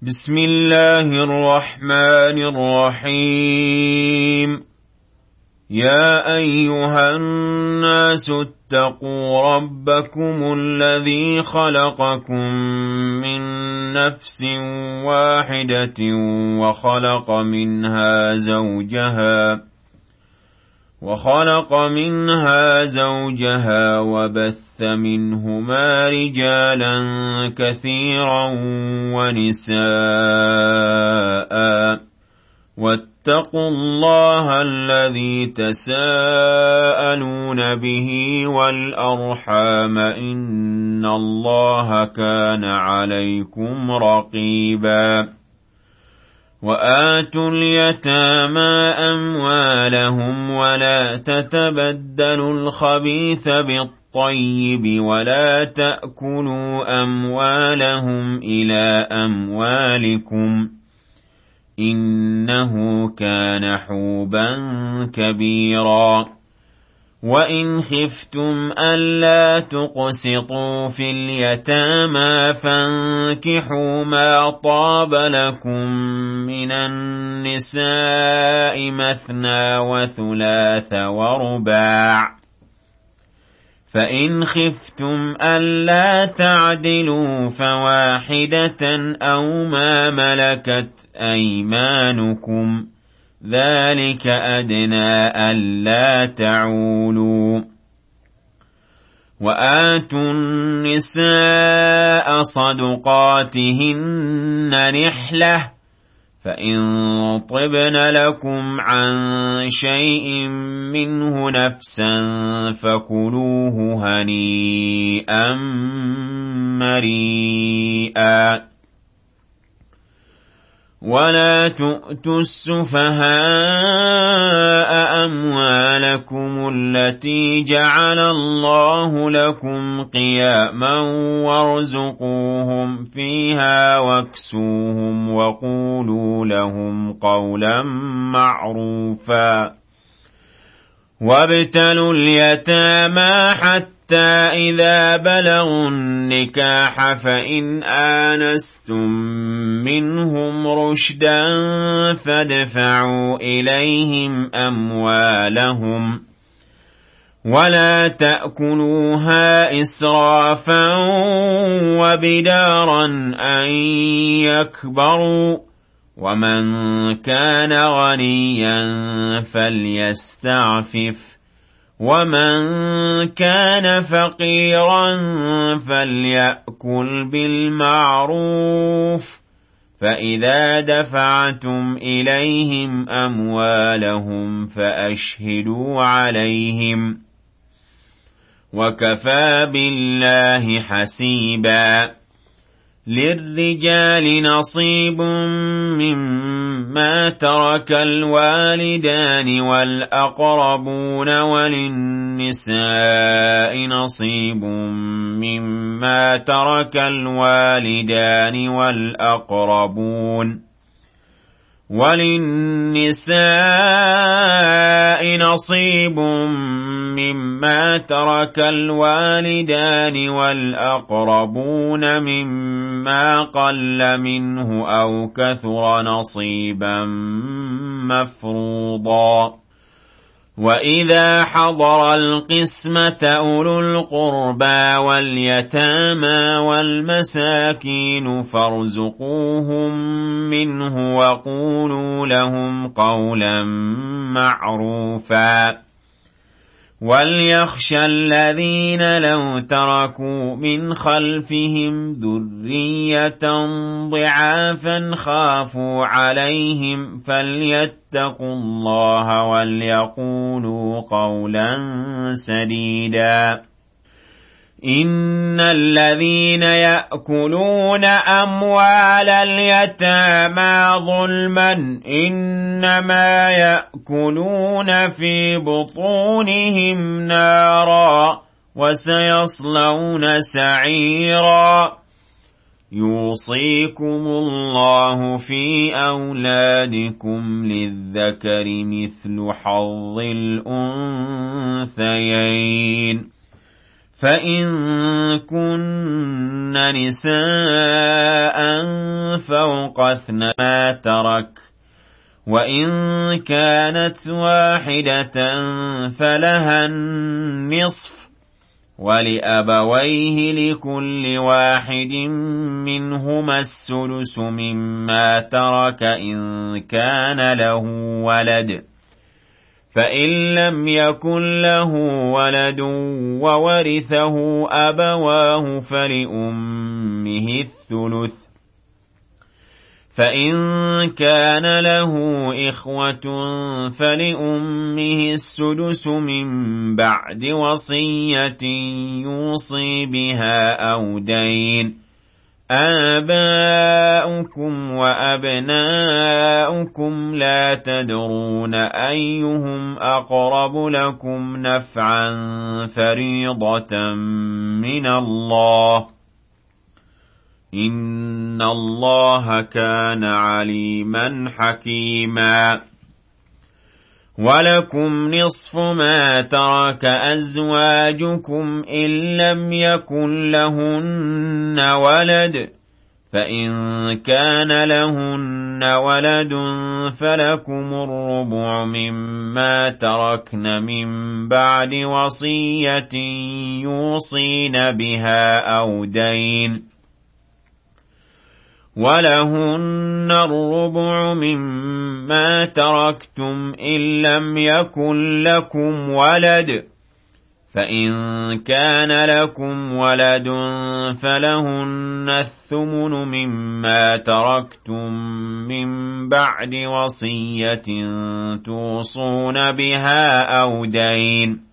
بسم الله الرحمن الرحيم. يا أيها الناس اتقوا ربكم الذي خلقكم من نفس واحدة وخلق منها زوجها وبث منهما رجالا كثيرا ونساء، واتقوا الله الذي تساءلون به والأرحام إن الله كان عليكم رقيبا. وآتوا اليتامى أموالهم ولا تتبدلوا الخبيث بالطيب ولا تأكلوا أموالهم إلى أموالكم إنه كان حوبا كبيرا. وإن خفتم ألا تقسطوا في اليتامى فانكحوا ما طاب لكم من النساء مثنى وثلاث ورباع، فإن خفتم ألا تعدلوا فواحدة أو ما ملكت أيمانكم ذلك أدنى ألا تعولوا. وآتوا النساء صدقاتهن نحلة، فإن طبن لكم عن شيء منه نفسا فكلوه هنيئا مريئا. ولا تؤتوا السفهاء أموالكم التي جعل الله لكم قياما وارزقوهم فيها واكسوهم وقولوا لهم قولا معروفا. وابتلوا اليتامى حتى إذا بلغوا النكاح فإن آنستم منهم رشدا فادفعوا إليهم أموالهم ولا تأكلوها إسرافا وبدارا أن يكبروا. ومن كان غنيا فليستعفف ومن كان فقيرا فليأكل بالمعروف. فإذا دفعتم إليهم أموالهم فأشهدوا عليهم وكفى بالله حسيبا. للرجال نصيب مما ترك الوالدان والأقربون وللنساء نصيب مما ترك الوالدان والأقربون وللنساء نصيب مما ترك الوالدان والأقربون مما قل منه أو كثر نصيبا مفروضا. وإذا حضر القسمة أولو القربى واليتامى والمساكين فارزقوهم منه وقولوا لهم قولا معروفا. وليخشى الذين لو تركوا من خلفهم ذرية ضعافا خافوا عليهم فليتقوا الله وليقولوا قولا سديدا. إن الذين يأكلون أموال اليتامى ظلما إنما يأكلون في بطونهم نارا وسيصلون سعيرا. يوصيكم الله في أولادكم للذكر مثل حظ الأنثيين فإن كن نساء فوق 2 ما ترك، وإن كانت واحدة فلها النصف، ولأبويه لكل واحد منهما السدس مما ترك إن كان له ولد، فإن لم يكن له ولد وورثه أبواه فلأمه الثلث، فإن كان له إخوة فلأمه السدس من بعد وصية يوصي بها أو دين. آباؤكم وأبناؤكم لا تدرون أيهم أقرب لكم نفعا فريضة من الله، إن الله كان عليما حكيما. ولكم نصف ما ترك أزواجكم إن لم يكن لهن ولد، فإن كان لهن ولد فلكم الربع مما تركن من بعد وصية يوصين بها أو دين، ولهن الربع مما تركتم إن لم يكن لكم ولد، فإن كان لكم ولد فلهن الثمن مما تركتم من بعد وصية توصون بها أو دين.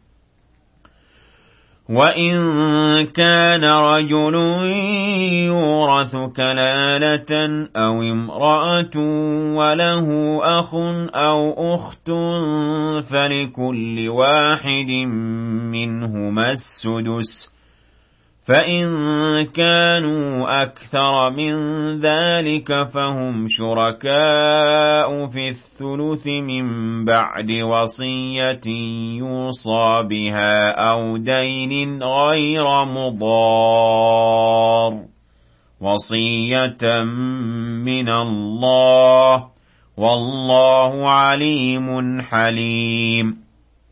وإن كان رجل يورث كلالة أو امرأة وله أخ أو أخت فلكل واحد منهما السدس، فإن كانوا أكثر من ذلك فهم شركاء في الثلث من بعد وصية يوصى بها أو دين غير مضار، وصية من الله، والله عليم حليم.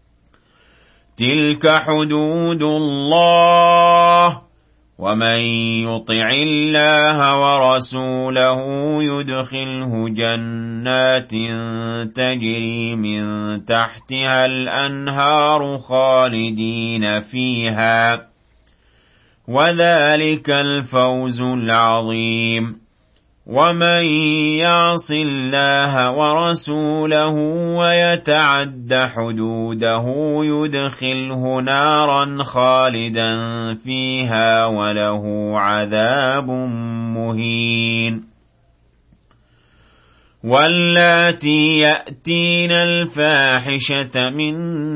تلك حدود الله، ومن يطع الله ورسوله يدخله جنات تجري من تحتها الأنهار خالدين فيها، وذلك الفوز العظيم. ومن يعص الله ورسوله ويتعد حدوده يدخله نارا خالدا فيها وله عذاب مهين. واللاتي يأتين الفاحشة من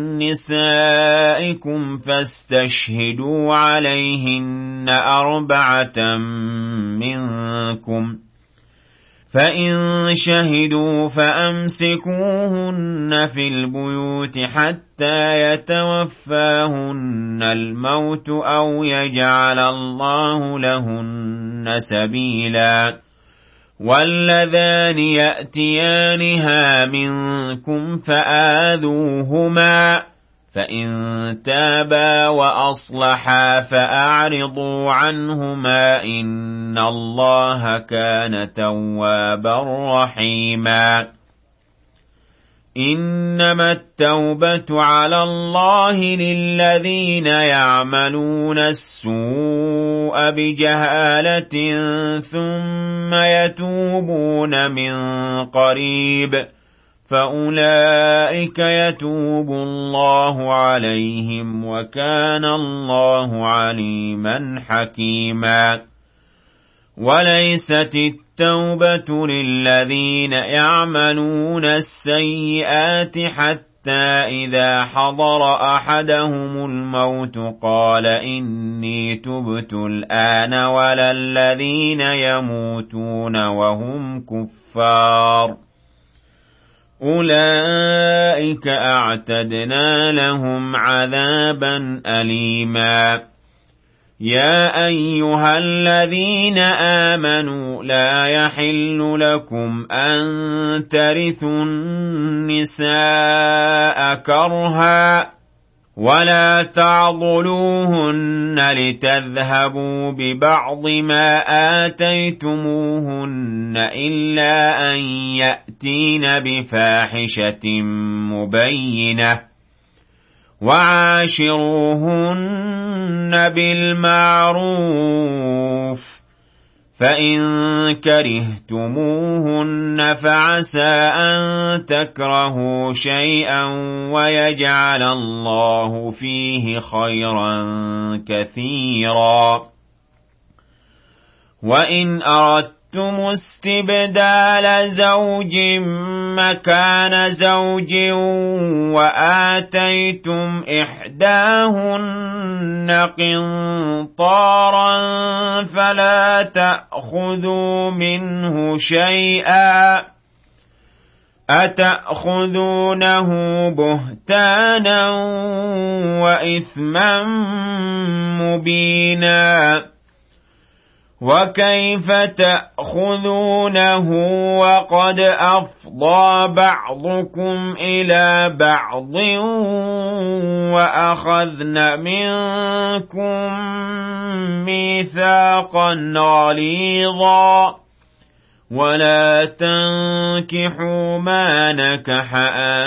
نسائكم فاستشهدوا عليهن 4 منكم، فإن شهدوا فأمسكوهن في البيوت حتى يتوفاهن الموت أو يجعل الله لهن سبيلا. واللذان يأتيانها منكم فآذوهما، فإن تابا وأصلحا فأعرضوا عنهما إن الله كان توابا رحيما. إنما التوبة على الله للذين يعملون السوء بجهالة ثم يتوبون من قريب فأولئك يتوب الله عليهم وكان الله عليما حكيما. وليست التوبة للذين يعملون السيئات حتى إذا حضر أحدهم الموت قال إني تبت الآن، ولا الذين يموتون وهم كفار أولئك أعتدنا لهم عذابا أليما. يا أيها الذين آمنوا لا يحل لكم أن ترثوا النساء كرها ولا تعضلوهن لتذهبوا ببعض ما آتيتموهن إلا أن يأتين بفاحشة مبينة وعاشروهن بالمعروف فإن كرهتموهن فعسى أن تكرهوا شيئا ويجعل الله فيه خيرا كثيرا وإن أردتم استبدال زوج مكان زوج وآتيتم إحداهن قنطارا فلا تأخذوا منه شيئا أتأخذونه بهتانا وإثما مبينا وكيف تأخذونه وقد أفضى بعضكم إلى بعض وأخذن منكم ميثاقا غليظا ولا تنكحوا ما نكح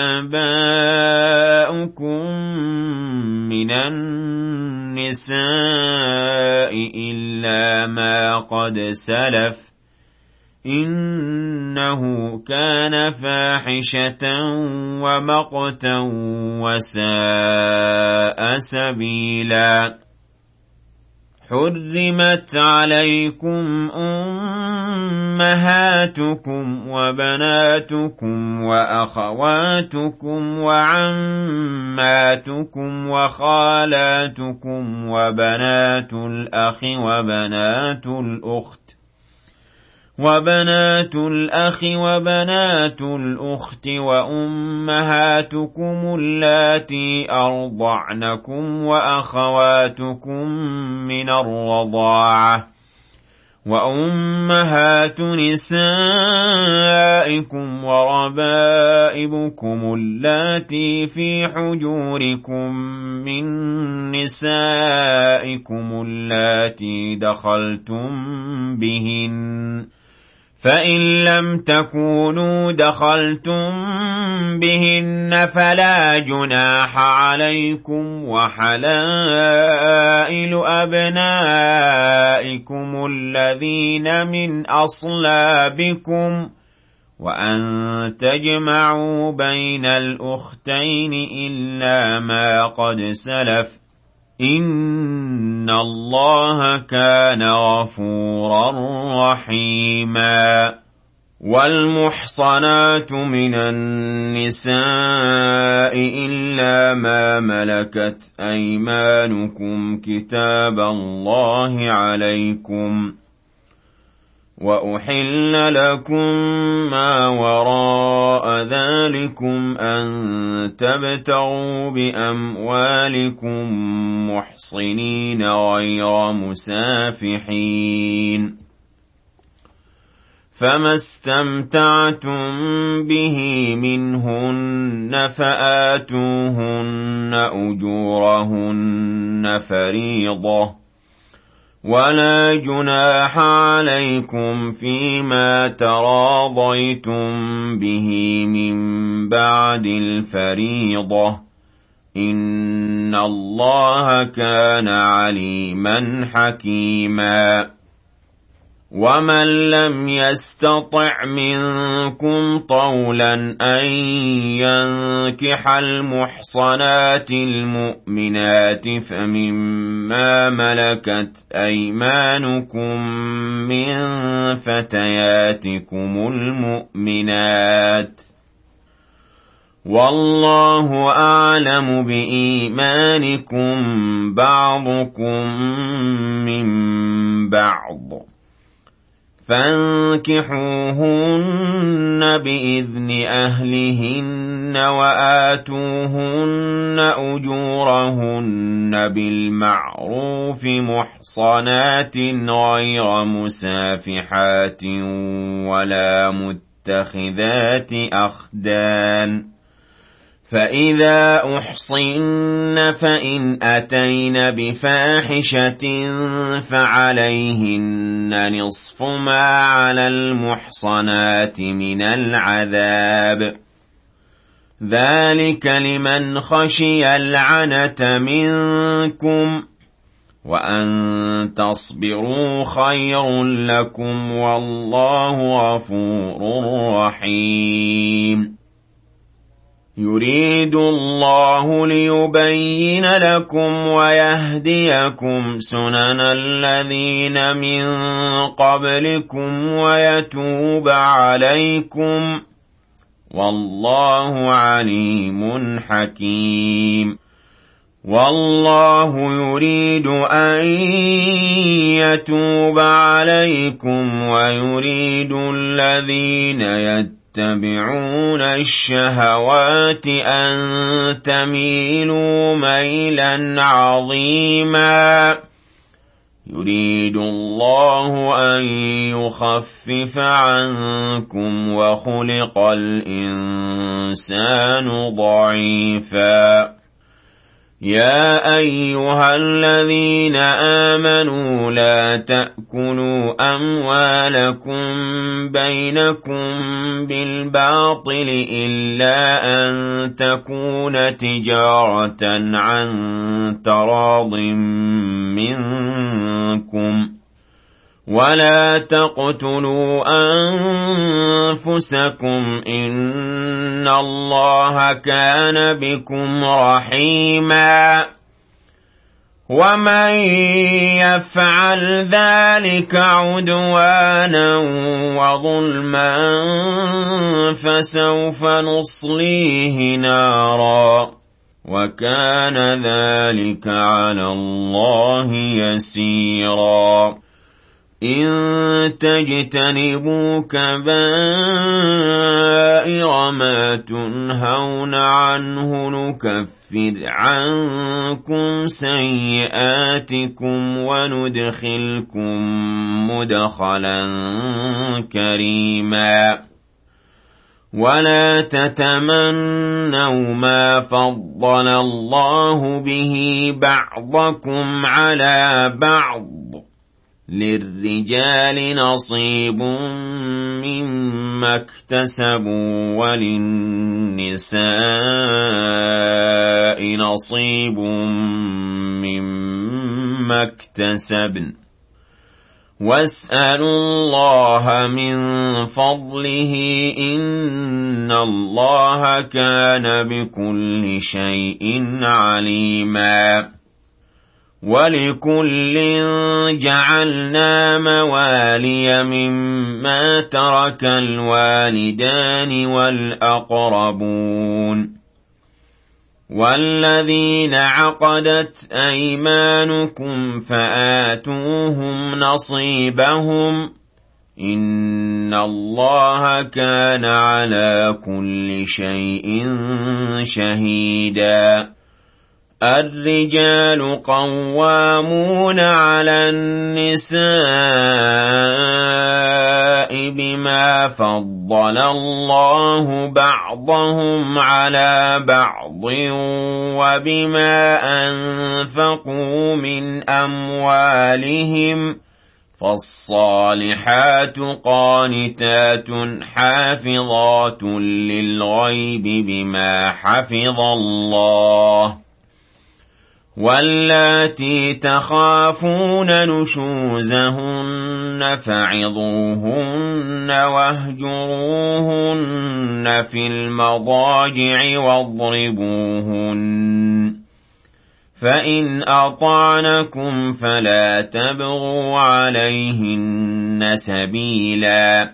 آباؤكم من النساء إلا ما قد سلف إنه كان فاحشة ومقتا وساء سبيلا حرمت عليكم أمهاتكم وبناتكم وأخواتكم وعماتكم وخالاتكم وبنات الأخ وبنات الأخت وأمهاتكم اللاتي أرضعنكم وأخواتكم من الرضاعة وأمهات نسائكم وربائبكم اللاتي في حجوركم من نسائكم اللاتي دخلتم بهن فإن لم تكونوا دخلتم بهن فلا جناح عليكم وحلائل أبنائكم الذين من أصلابكم وأن تجمعوا بين الأختين إلا ما قد سلف إن الله كان غفورا رحيما والمحصنات من النساء إلا ما ملكت أيمانكم كتاب الله عليكم وأحل لكم ما وراء ذلكم أن تبتغوا بأموالكم محصنين غير مسافحين فما استمتعتم به منهن فآتوهن أجورهن فريضة ولا جناح عليكم فيما تراضيتم به من بعد الفريضة إن الله كان عليما حكيما ومن لم يستطع منكم طولا أن ينكح المحصنات المؤمنات فمما ملكت أيمانكم من فتياتكم المؤمنات والله أعلم بإيمانكم بعضكم من بعض فانكحوهن بإذن أهلهن وآتوهن أجورهن بالمعروف محصنات غير مسافحات ولا متخذات أخدان فإذا أحصن فإن أتين بفاحشة فعليهن نصف ما على المحصنات من العذاب ذلك لمن خشي العنة منكم وأن تصبروا خير لكم والله غفور رحيم يريد الله ليبين لكم ويهديكم سنن الذين من قبلكم ويتوب عليكم والله عليم حكيم والله يريد أن يتوب عليكم ويريد الذين يتبعون الشهوات أن تميلوا ميلا عظيما يريد الله أن يخفف عنكم وخلق الإنسان ضعيفا يا أيها الذين آمنوا لا تأكلوا أموالكم بينكم بالباطل إلا أن تكون تجارة عن تراض منكم ولا تقتلوا أنفسكم إن الله كان بكم رحيما ومن يفعل ذلك عدوانا وظلما فسوف نصليه نارا وكان ذلك على الله يسيرا إن تجتنبوا كبائر ما تنهون عنه نكفر عنكم سيئاتكم وندخلكم مدخلا كريما ولا تتمنوا ما فضل الله به بعضكم على بعض للرجال نصيب مما اكتسبوا وللنساء نصيب مما اكتسبن واسألوا الله من فضله إن الله كان بكل شيء عليما ولكل جعلنا موالي مما ترك الوالدان والأقربون والذين عقدت أيمانكم فآتوهم نصيبهم إن الله كان على كل شيء شهيدا الرجال قوامون على النساء بما فضل الله بعضهم على بعض وبما أنفقوا من أموالهم فالصالحات قانتات حافظات للغيب بما حفظ الله واللاتي تخافون نشوزهن فعظوهن واهجروهن في المضاجع واضربوهن فإن أطعنكم فلا تبغوا عليهن سبيلا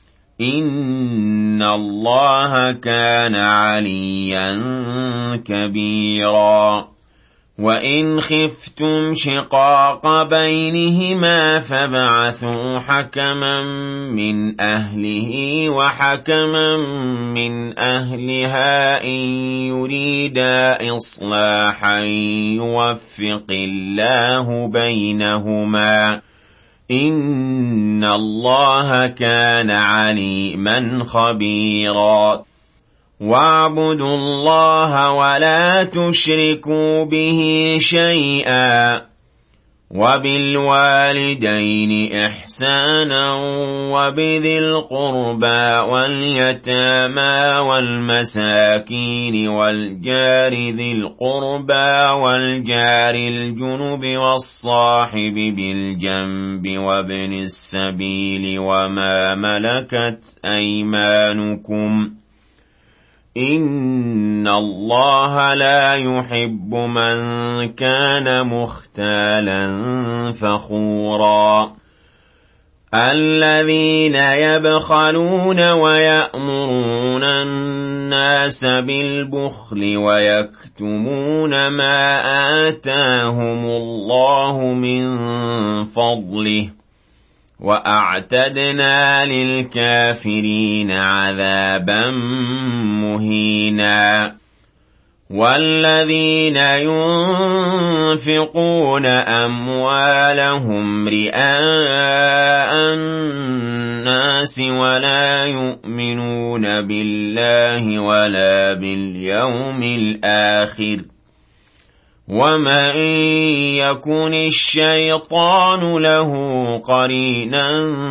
إن الله كان عليا كبيرا وَإِنْ خِفْتُمْ شِقَاقَ بَيْنِهِمَا فَابْعَثُوا حَكَمًا مِنْ أَهْلِهِ وَحَكَمًا مِنْ أَهْلِهَا إِنْ يُرِيدَا إِصْلَاحًا يُوَفِّقِ اللَّهُ بَيْنَهُمَا ۗ إِنَّ اللَّهَ كَانَ عَلِيمًا خَبِيرًا. وَاعْبُدُوا اللَّهَ وَلَا تُشْرِكُوا بِهِ شَيْئًا وَبِالْوَالِدَيْنِ إِحْسَانًا وَبِذِي الْقُرْبَى وَالْيَتَامَى وَالْمَسَاكِينِ وَالْجَارِ ذِي الْقُرْبَى وَالْجَارِ الْجُنُبِ وَالصَّاحِبِ بِالْجَنبِ وَابْنِ السَّبِيلِ وَمَا مَلَكَتْ أَيْمَانُكُمْ ۗ إِنَّ اللَّهَ لَا يُحِبُّ مَن كَانَ مُخْتَالًا فَخُورًا. الَّذِينَ يَبْخَلُونَ وَيَأْمُرُونَ النَّاسَ بِالْبُخْلِ وَيَكْتُمُونَ مَا آتَاهُمُ اللَّهُ مِن فَضْلِهِ ۗ وَأَعْتَدْنَا لِلْكَافِرِينَ عَذَابًا مُهِينًا. وَالَّذِينَ يُنفِقُونَ أَمْوَالَهُمْ رِئَاءَ النَّاسِ وَلَا يُؤْمِنُونَ بِاللَّهِ وَلَا بِالْيَوْمِ الْآخِرِ وَمَن يَكُنِ الشَّيْطَانُ لَهُ قَرِينًا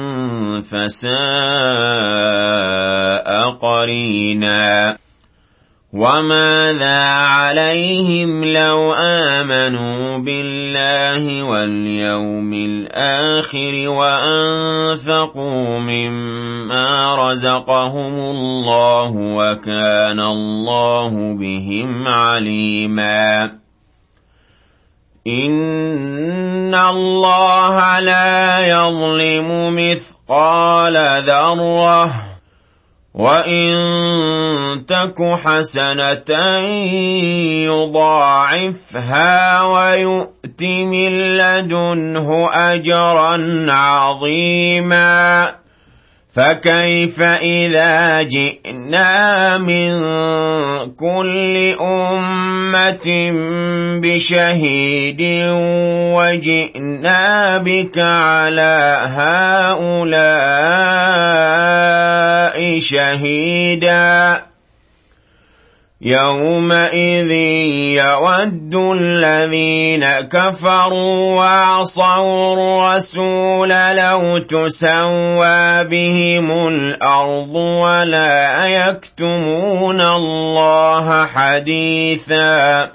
فَسَاءَ قَرِينًا. وَمَاذَا عَلَيْهِمْ لَوْ آمَنُوا بِاللَّهِ وَالْيَوْمِ الْآخِرِ وَأَنفَقُوا مِمَّا رَزَقَهُمُ اللَّهُ وَكَانَ اللَّهُ بِهِمْ عَلِيمًا. إِنَّ اللَّهَ لَا يَظْلِمُ مِثْقَالَ ذَرَّةٍ وَإِن تَكُ حَسَنَةً يُضَاعِفْهَا وَيُؤْتِ مِن لَّدُنْهُ أَجْرًا عَظِيمًا. فَكَيْفَ إِذَا جِئْنَا مِن كُلِّ أُمَّةٍ بِشَهِيدٍ وَجِئْنَا بِكَ عَلَىٰ هَٰؤُلَاءِ شَهِيدًا. يَوْمَئِذٍ يَوَدُّ الَّذِينَ كَفَرُوا وَعَصَوُا الرَّسُولَ لَوْ تُسَوَّىٰ بِهِمُ الْأَرْضُ وَلَا يَكْتُمُونَ اللَّهَ حَدِيثًا.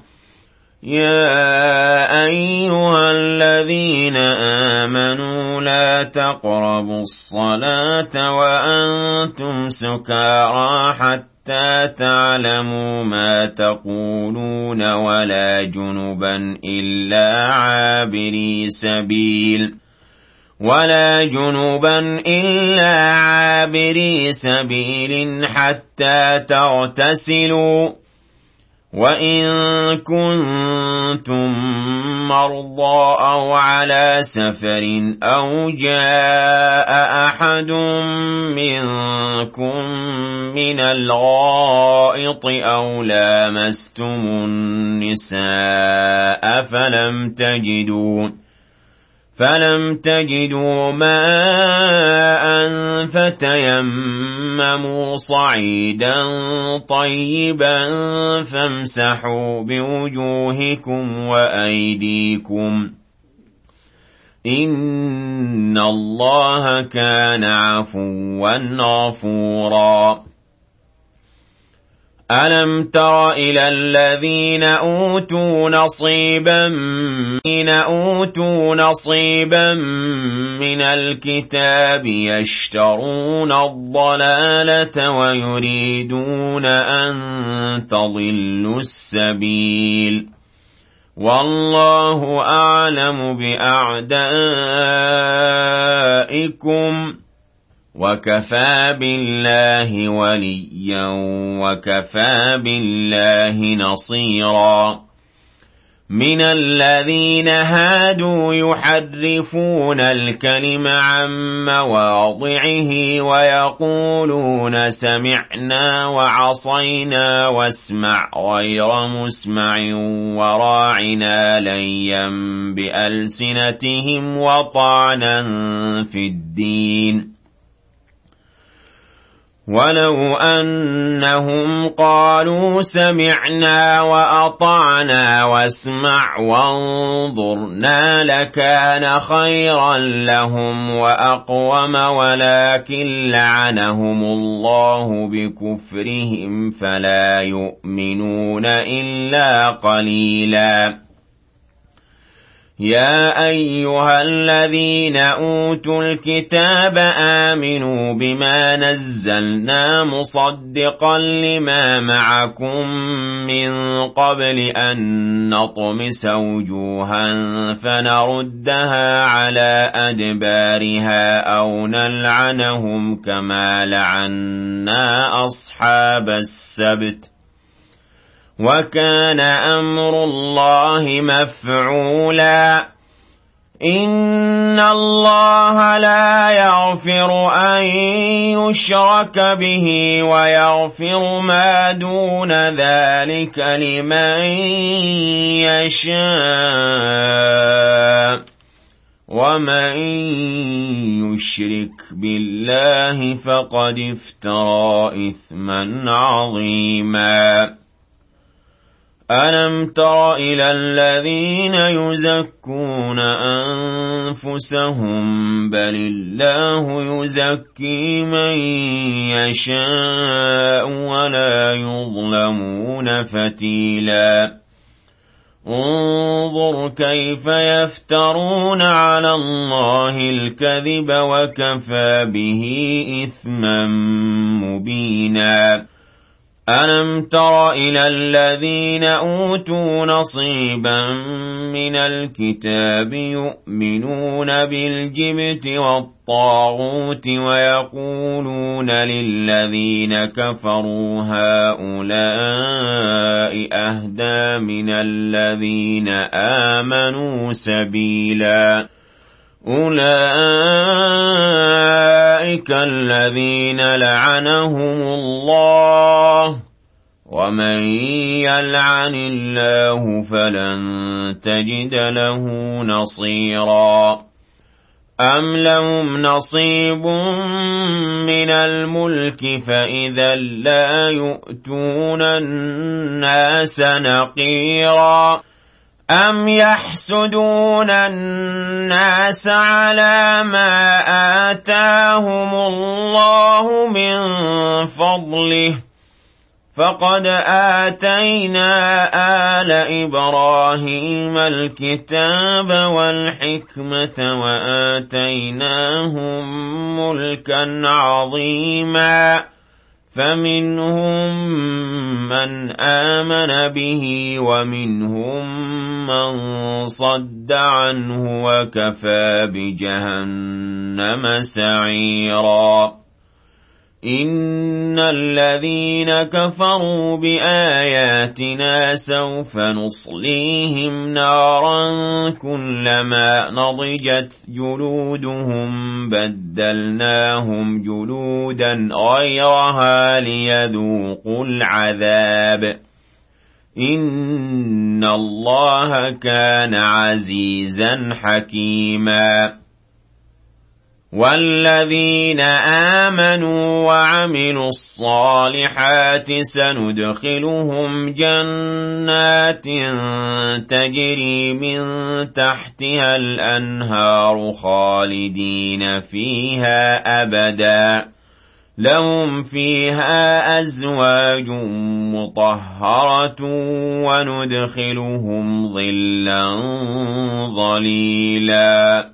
يَا أَيُّهَا الَّذِينَ آمَنُوا لَا تَقْرَبُوا الصَّلَاةَ وَأَنتُمْ سُكَارَىٰ حَتَّىٰ تَعْلَمُوا مَا تَقُولُونَ وَلَا جُنُبًا إِلَّا عَابِرِي سَبِيلٍ حَتَّىٰ تَغْتَسِلُوا. وَإِن كُنتُم مَّرْضَىٰ أَوْ عَلَىٰ سَفَرٍ أَوْ جَاءَ أَحَدٌ مِّنكُم مِّنَ الْغَائِطِ أَوْ لَامَسْتُمُ النِّسَاءَ فَلَمْ تَجِدُوا مَاءً فَتَيَمَّمُوا صَعِيدًا طَيِّبًا فَامْسَحُوا بِوُجُوهِكُمْ وَأَيْدِيكُمْ ۗ إِنَّ اللَّهَ كَانَ عَفُوًّا غَفُورًا. أَلَمْ تَرَ إِلَى الَّذِينَ أُوتُوا نَصِيبًا مِّنَ الْكِتَابِ يَشْتَرُونَ الضَّلَالَةَ وَيُرِيدُونَ أَن تَضِلُّوا السَّبِيلَ. وَاللَّهُ أَعْلَمُ بِأَعْدَائِكُمْ ۚ وَكَفَىٰ بِاللَّهِ وَلِيًّا وَكَفَىٰ بِاللَّهِ نَصِيرًا. من الذين هادوا يحرفون الكلم عن مواضعه ويقولون سمعنا وعصينا واسمع غير مسمع وراعنا ليا بألسنتهم وطعنا في الدين ولو أنهم قالوا سمعنا وأطعنا واسمع وانظرنا لكان خيرا لهم وأقوم ولكن لعنهم الله بكفرهم فلا يؤمنون إلا قليلا يا أيها الذين أوتوا الكتاب آمنوا بما نزلنا مصدقا لما معكم من قبل أن نطمس وجوها فنردها على أدبارها أو نلعنهم كما لعنا أصحاب السبت وكان أمر الله مفعولا إن الله لا يغفر أن يشرك به ويغفر ما دون ذلك لمن يشاء ومن يشرك بالله فقد افترى إثما عظيما ألم تر إلى الذين يزكون أنفسهم بل الله يزكي من يشاء ولا يظلمون فتيلا انظر كيف يفترون على الله الكذب وكفى به إثما مبينا ألم تر إلى الذين أوتوا نصيبا من الكتاب يؤمنون بالجبت والطاغوت ويقولون للذين كفروا هؤلاء أهدى من الذين آمنوا سبيلا أولئك الذين لعنهم الله ومن يلعن الله فلن تجد له نصيرا أم لهم نصيب من الملك فإذا لا يؤتون الناس نقيرا أم يحسدون الناس على ما آتاهم الله من فضله فقد آتينا آل إبراهيم الكتاب والحكمة وآتيناهم ملكا عظيما فمنهم من آمن به ومنهم من صد عنه وكفى بجهنم سعيرا إن الذين كفروا بآياتنا سوف نصليهم نارا كلما نضجت جلودهم بدلناهم جلودا غيرها ليذوقوا العذاب إن الله كان عزيزا حكيما والذين آمنوا وعملوا الصالحات سندخلهم جنات تجري من تحتها الأنهار خالدين فيها أبدا لهم فيها أزواج مطهرة وندخلهم ظلا ظليلا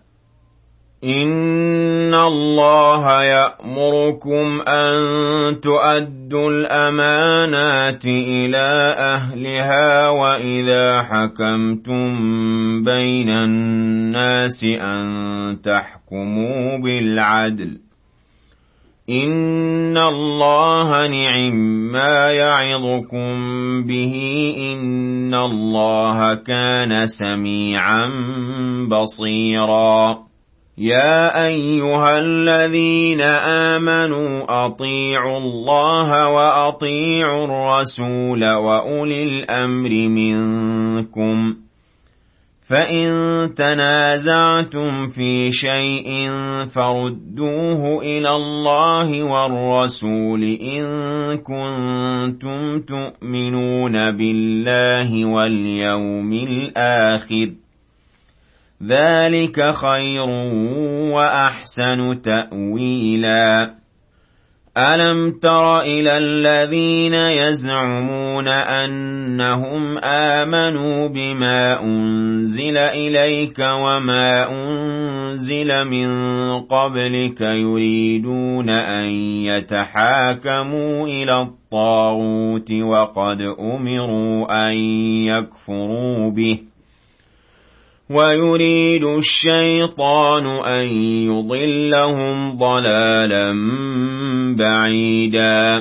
إن الله يأمركم أن تؤدوا الأمانات إلى أهلها وإذا حكمتم بين الناس أن تحكموا بالعدل إِنَّ اللَّهَ نِعِمَّا يَعِظُكُم بِهِ إِنَّ اللَّهَ كَانَ سَمِيعًا بَصِيرًا يَا أَيُّهَا الَّذِينَ آمَنُوا أَطِيعُوا اللَّهَ وَأَطِيعُوا الرَّسُولَ وَأُولِي الْأَمْرِ مِنكُمْ فَإِن تَنَازَعْتُمْ فِي شَيْءٍ فَرُدُّوهُ إِلَى اللَّهِ وَالرَّسُولِ إِن كُنتُمْ تُؤْمِنُونَ بِاللَّهِ وَالْيَوْمِ الْآخِرِ ۚ ذَلِكَ خَيْرٌ وَأَحْسَنُ تَأْوِيلًا أَلَمْ تَرَ إِلَى الَّذِينَ يَزْعُمُونَ أَنَّهُمْ آمَنُوا بِمَا أُنزِلَ إِلَيْكَ وَمَا أُنزِلَ مِن قَبْلِكَ يُرِيدُونَ أَن يَتَحَاكَمُوا إِلَى الطَّاغُوتِ وَقَدْ أُمِرُوا أَن يَكْفُرُوا بِهِ وَيُرِيدُ الشَّيْطَانُ أَن يُضِلَّهُمْ ضَلَالًا بَعِيدًا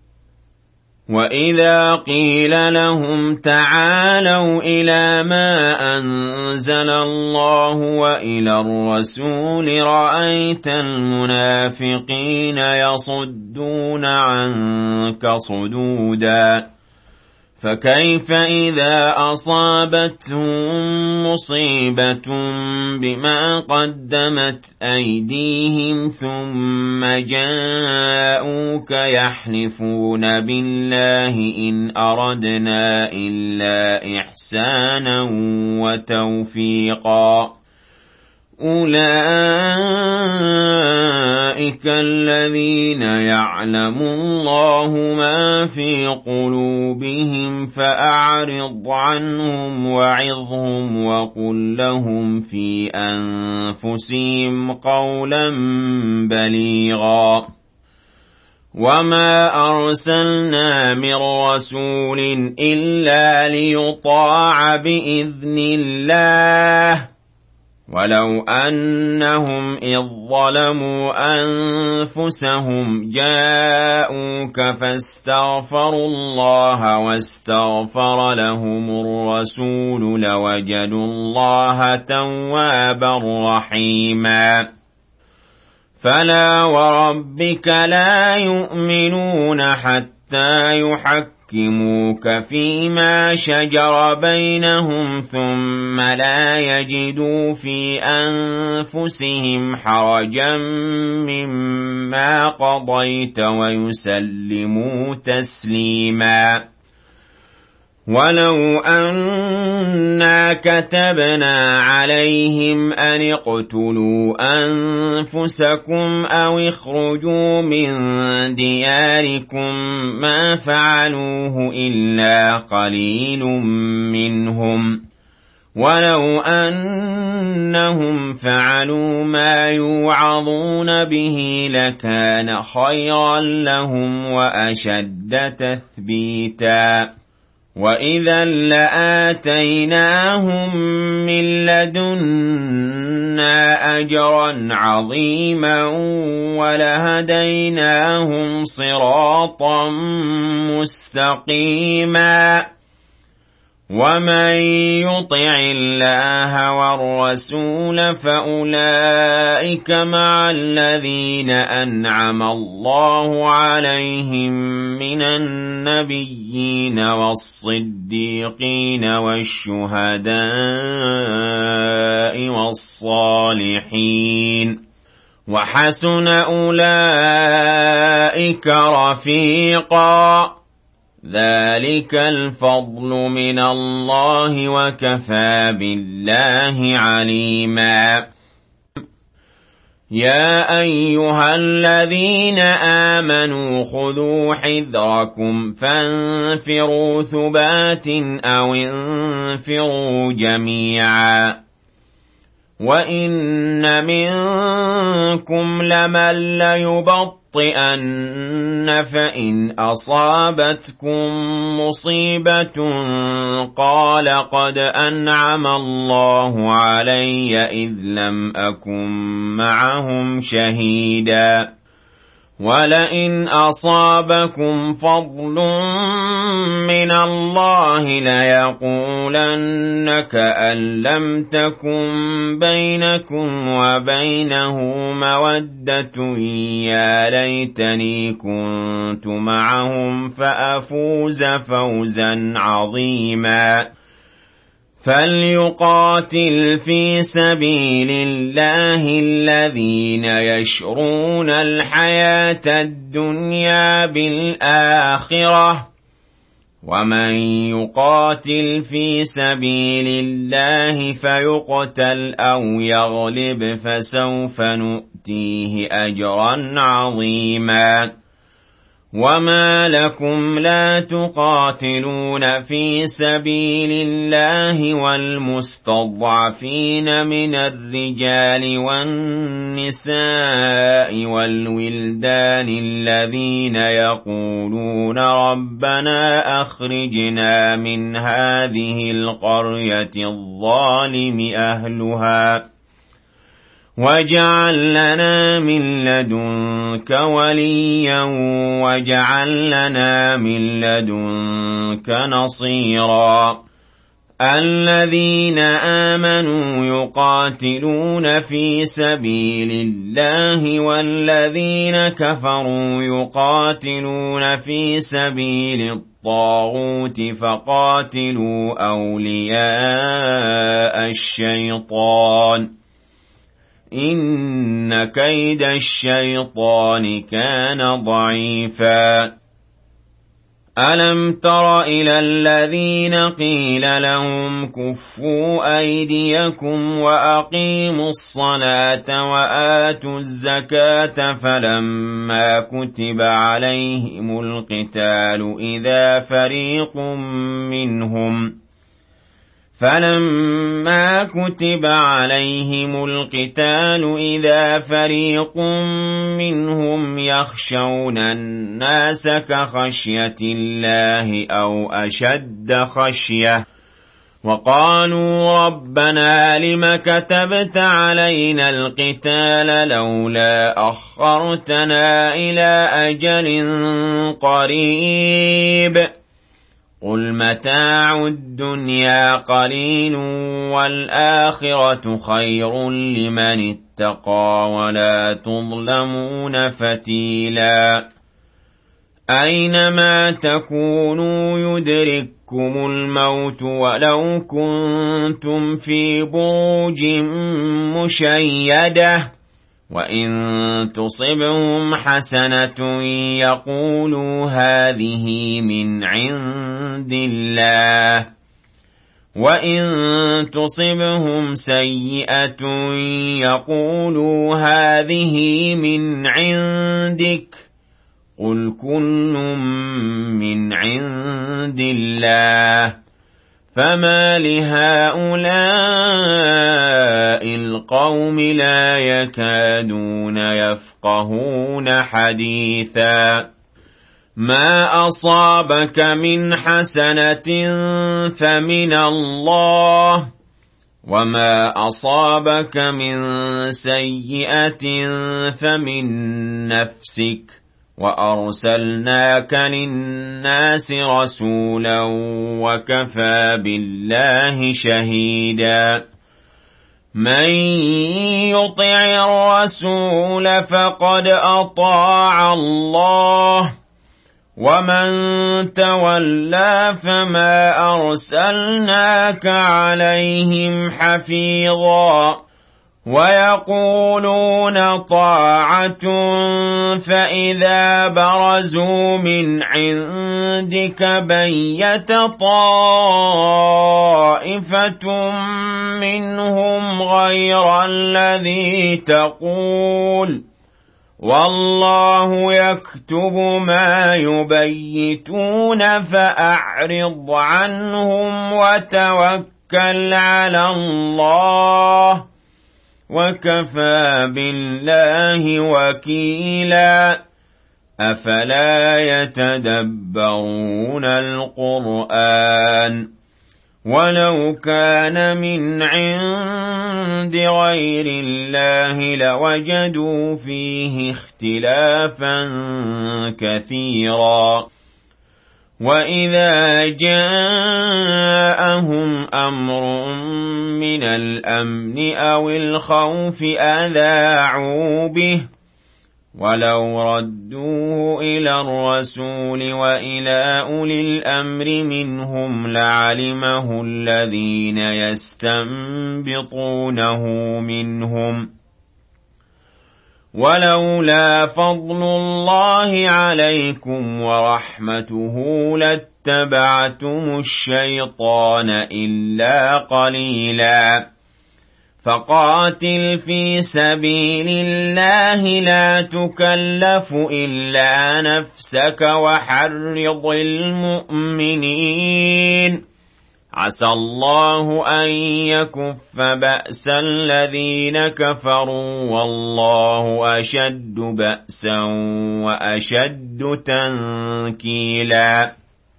وَإِذَا قِيلَ لَهُمْ تَعَالَوْا إِلَى مَا أَنزَلَ اللَّهُ وَإِلَى الرَّسُولِ رَأَيْتَ الْمُنَافِقِينَ يَصُدُّونَ عَنكَ صُدُودًا فَكَيْفَ إِذَا أَصَابَتْهُم مُّصِيبَةٌ بِمَا قَدَّمَتْ أَيْدِيهِمْ ثُمَّ جَاءُوكَ يَحْلِفُونَ بِاللَّهِ إِنْ أَرَدْنَا إِلَّا إِحْسَانًا وَتَوْفِيقًا أُولَئِكَ الَّذِينَ يَعْلَمُ اللَّهُ مَا فِي قُلُوبِهِمْ فَأَعْرِضْ عَنْهُمْ وَعِظْهُمْ وَقُل لَّهُمْ فِي أَنفُسِهِمْ قَوْلًا بَلِيغًا وَمَا أَرْسَلْنَا مِن رَّسُولٍ إِلَّا لِيُطَاعَ بِإِذْنِ اللَّهِ وَلَوْ أَنَّهُمْ إِذ ظَّلَمُوا أَنفُسَهُمْ جَاءُوكَ فَاسْتَغْفَرُوا اللَّهَ وَاسْتَغْفَرَ لَهُمُ الرَّسُولُ لَوَجَدُوا اللَّهَ تَوَّابًا رَّحِيمًا فَلَا وَرَبِّكَ لَا يُؤْمِنُونَ حَتَّىٰ يُحَكِّمُوكَ فِيمَا شَجَرَ بَيْنَهُمْ ثُمَّ لَا يَجِدُوا فِي أَنفُسِهِمْ حَرَجًا مِّمَّا قَضَيْتَ وَيُسَلِّمُوا تَسْلِيمًا وَلَوْ أَنَّا كَتَبْنَا عَلَيْهِمْ أَنِ اقْتُلُوا أَنفُسَكُمْ أَوِ اخْرُجُوا مِن دِيَارِكُم مَّا فَعَلُوهُ إِلَّا قَلِيلٌ مِّنْهُمْ وَلَوْ أَنَّهُمْ فَعَلُوا مَا يُوعَظُونَ بِهِ لَكَانَ خَيْرًا لَّهُمْ وَأَشَدَّ تَثْبِيتًا وَإِذًا لَّآتَيْنَاهُم مِّن لَّدُنَّا أَجْرًا عَظِيمًا وَلَهَدَيْنَاهُمْ صِرَاطًا مُّسْتَقِيمًا وَمَن يُطِعِ اللَّهَ وَالرَّسُولَ فَأُولَٰئِكَ مَعَ الَّذِينَ أَنْعَمَ اللَّهُ عَلَيْهِم مِّنَ النَّبِيِّينَ وَالصِّدِّيقِينَ وَالشُّهَدَاءِ وَالصَّالِحِينَ وَحَسُنَ أُولَٰئِكَ رَفِيقًا ذَلِكَ الْفَضْلُ مِنَ اللَّهِ وَكَفَىٰ بِاللَّهِ عَلِيمًا يَا أَيُّهَا الَّذِينَ آمَنُوا خُذُوا حِذْرَكُمْ فَانفِرُوا ثُبَاتٍ أَوِ انفِرُوا جَمِيعًا وَإِنَّ مِنكُمْ لَمَن لَّيُبَطِّئَنَّ فَإِنْ أَصَابَتْكُم مُّصِيبَةٌ قَالَ قَدْ أَنْعَمَ اللَّهُ عَلَيَّ إِذْ لَمْ أَكُن مَّعَهُمْ شَهِيدًا وَلَئِنْ أَصَابَكُمْ فَضْلٌ مِّنَ اللَّهِ لَيَقُولَنَّ كَأَن لَّمْ تَكُن بَيْنَكُمْ وَبَيْنَهُ مَوَدَّةٌ يَا لَيْتَنِي كُنتُ مَعَهُمْ فَأَفُوزَ فَوْزًا عَظِيمًا فَلْيُقَاتِلْ فِي سَبِيلِ اللَّهِ الَّذِينَ يَشْرُونَ الْحَيَاةَ الدُّنْيَا بِالْآخِرَةِ ۖ وَمَن يُقَاتِلْ فِي سَبِيلِ اللَّهِ فَيُقْتَلْ أَوْ يَغْلِبْ فَسَوْفَ نُؤْتِيهِ أَجْرًا عَظِيمًا وَمَا لَكُمْ لَا تُقَاتِلُونَ فِي سَبِيلِ اللَّهِ وَالْمُسْتَضْعَفِينَ مِنَ الرِّجَالِ وَالنِّسَاءِ وَالْوِلْدَانِ الَّذِينَ يَقُولُونَ رَبَّنَا أَخْرِجْنَا مِنْ هَٰذِهِ الْقَرْيَةِ الظَّالِمِ أَهْلُهَا وَاجْعَل لَّنَا مِن لَّدُنكَ وَلِيًّا وَاجْعَل لَّنَا مِن لَّدُنكَ نَصِيرًا الَّذِينَ آمَنُوا يُقَاتِلُونَ فِي سَبِيلِ اللَّهِ وَالَّذِينَ كَفَرُوا يُقَاتِلُونَ فِي سَبِيلِ الطَّاغُوتِ فَقَاتِلُوا أَوْلِيَاءَ الشَّيْطَانِ إِنَّ كَيْدَ الشَّيْطَانِ كَانَ ضَعِيفًا أَلَمْ تَرَ إِلَى الَّذِينَ قِيلَ لَهُمْ كُفُّوا أَيْدِيَكُمْ وَأَقِيمُوا الصَّلَاةَ وَآتُوا الزَّكَاةَ فَلَمَّا كُتِبَ عَلَيْهِمُ الْقِتَالُ إِذَا فَرِيقٌ مِّنْهُمْ يَخْشَوْنَ النَّاسَ كَخَشْيَةِ اللَّهِ أَوْ أَشَدَّ خَشْيَةً وَقَالُوا رَبَّنَا لِمَ كَتَبْتَ عَلَيْنَا الْقِتَالَ لَوْلَا أَخَّرْتَنَا إِلَىٰ أَجَلٍ قَرِيبٍ قُلْ مَتَاعُ الدُّنْيَا قَلِيلٌ وَالْآخِرَةُ خَيْرٌ لِّمَنِ اتَّقَىٰ وَلَا تُظْلَمُونَ فَتِيلًا أَيْنَمَا تَكُونُوا يُدْرِككُّمُ الْمَوْتُ وَلَوْ كُنتُمْ فِي بُرُوجٍ مُّشَيَّدَةٍ وَإِن تُصِبْهُمْ حَسَنَةٌ يَقُولُوا هَٰذِهِ مِنْ عِندِ اللَّهِ وَإِن تُصِبْهُمْ سَيِّئَةٌ يَقُولُوا هَٰذِهِ مِنْ عِندِكَ قُلْ كُلٌّ مِّنْ عِندِ اللَّهِ فَمَا لِهَٰؤُلَاءِ الْقَوْمِ لَا يَكَادُونَ يَفْقَهُونَ حَدِيثًا مَا أَصَابَكَ مِنْ حَسَنَةٍ فَمِنَ اللَّهِ وَمَا أَصَابَكَ مِنْ سَيِّئَةٍ فَمِنْ نَفْسِكَ وَأَرْسَلْنَاكَ لِلنَّاسِ رَسُولًا وَكَفَىٰ بِاللَّهِ شَهِيدًا مَن يُطِعِ الرَّسُولَ فَقَدْ أَطَاعَ اللَّهَ وَمَن تَوَلَّىٰ فَمَا أَرْسَلْنَاكَ عَلَيْهِمْ حَفِيظًا وَيَقُولُونَ طَاعَةٌ فَإِذَا بَرَزُوا مِنْ عِندِكَ بَيَّتَ طَائِفَةٌ مِّنْهُمْ غَيْرَ الَّذِي تَقُولُ وَاللَّهُ يَكْتُبُ مَا يُبَيِّتُونَ فَأَعْرِضْ عَنْهُمْ وَتَوَكَّلْ عَلَى اللَّهِ وَكَفَىٰ بِاللَّهِ وَكِيلًا أَفَلَا يَتَدَبَّرُونَ الْقُرْآنَ ولو كان من عند غير الله لوجدوا فيه اختلافا كثيرا وإذا جاءهم أمر من الأمن أو الخوف أذاعوا به ولو ردوه إلى الرسول وإلى أولي الأمر منهم لعلمه الذين يستنبطونه منهم ولولا فضل الله عليكم ورحمته لاتبعتم الشيطان إلا قليلا فقاتل في سبيل الله لا تكلف إلا نفسك وحرض المؤمنين عسى الله أن يكف بأس الذين كفروا والله أشد بأسا وأشد تنكيلا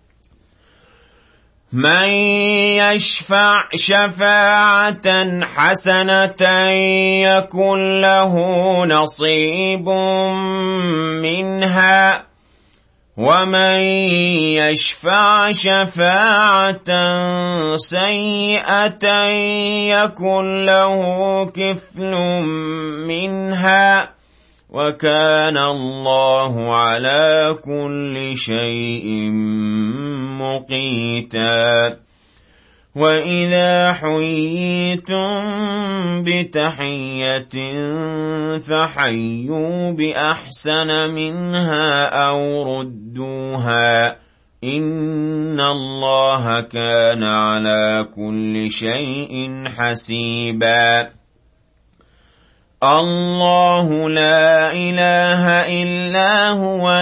من يشفع شفاعة حسنة يكن له نصيب منها ومن يشفع شفاعة سيئة يكن له كفل منها وكان الله على كل شيء مقيتا وإذا حييتم بتحية فحيوا بأحسن منها أو ردوها إن الله كان على كل شيء حسيبا الله لا إله إلا هو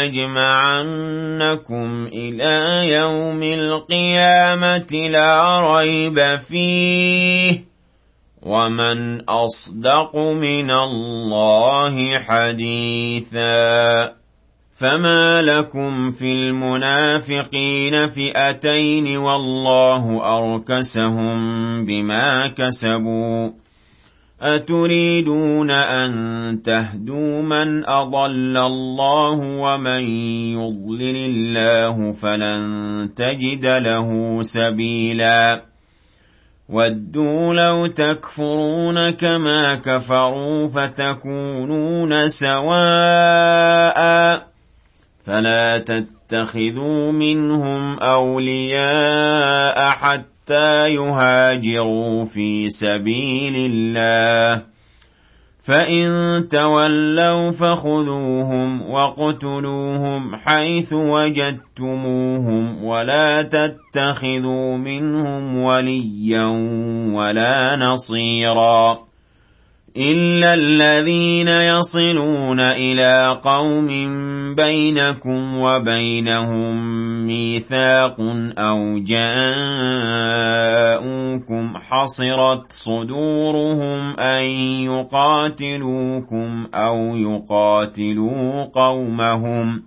ليجمعنكم إلى يوم القيامة لا ريب فيه ومن أصدق من الله حديثا فما لكم في المنافقين فئتين والله أركسهم بما كسبوا أتريدون أن تهدوا من أضل الله ومن يضلل الله فلن تجد له سبيلا ودوا لو تكفرون كما كفروا فتكونون سواء فلا تتخذوا منهم أولياء حتى يهاجروا في سبيل الله فإن تولوا فخذوهم واقتلوهم حيث وجدتموهم ولا تتخذوا منهم وليا ولا نصيرا إلا الذين يصلون إلى قوم بينكم وبينهم ميثاق أو جاءوكم حصرت صدورهم أن يقاتلوكم أو يقاتلوا قومهم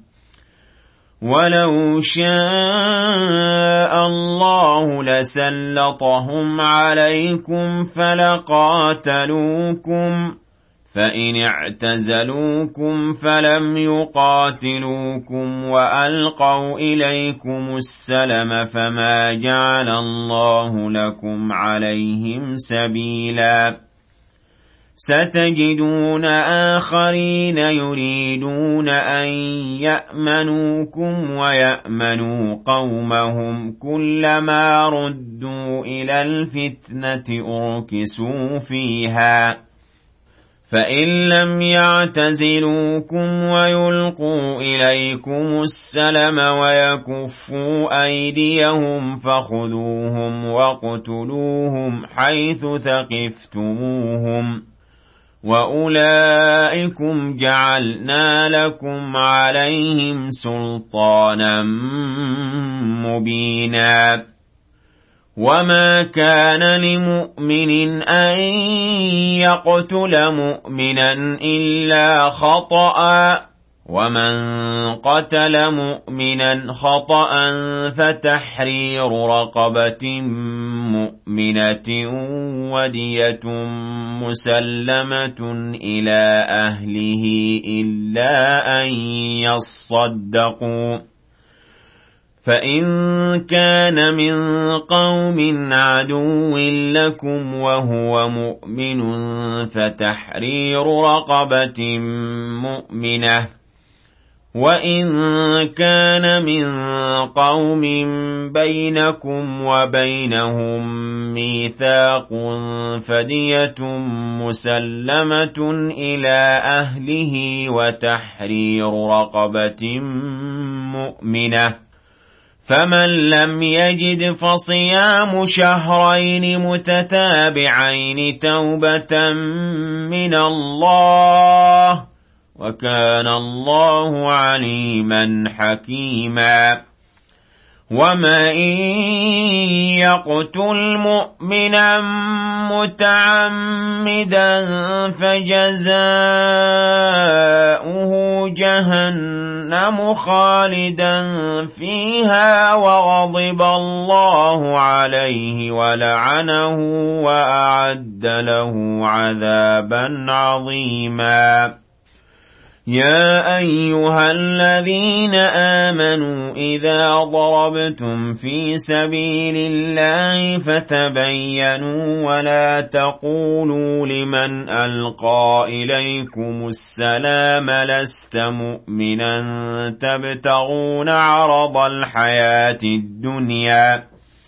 ولو شاء الله لسلطهم عليكم فلقاتلوكم فإن اعتزلوكم فلم يقاتلوكم وألقوا إليكم السلم فما جعل الله لكم عليهم سبيلا ستجدون آخرين يريدون أن يأمنوكم ويأمنوا قومهم كلما ردوا إلى الفتنة أركسوا فيها فإن لم يعتزلوكم ويلقوا إليكم السلم ويكفوا أيديهم فخذوهم واقتلوهم حيث ثقفتموهم وأولئكم جعلنا لكم عليهم سلطانا مبينا وما كان لمؤمن أن يقتل مؤمنا إلا خطأ ومن قتل مؤمنا خطأ فتحرير رقبة مؤمنة ودية مسلمة إلى أهله إلا أن يصدقوا فإن كان من قوم عدو لكم وهو مؤمن فتحرير رقبة مؤمنة وإن كان من قوم بينكم وبينهم ميثاق فدية مسلمة إلى أهله وتحرير رقبة مؤمنة فمن لم يجد فصيام شهرين متتابعين توبة من الله وكان الله عليما حكيما ومن يقتل مؤمنا متعمدا فجزاؤه جهنم خالدا فيها وغضب الله عليه ولعنه وأعد له عذابا عظيما يا أيها الذين آمنوا إذا ضربتم في سبيل الله فتبينوا ولا تقولوا لمن ألقى إليكم السلام لست مؤمنا تبتغون عرض الحياة الدنيا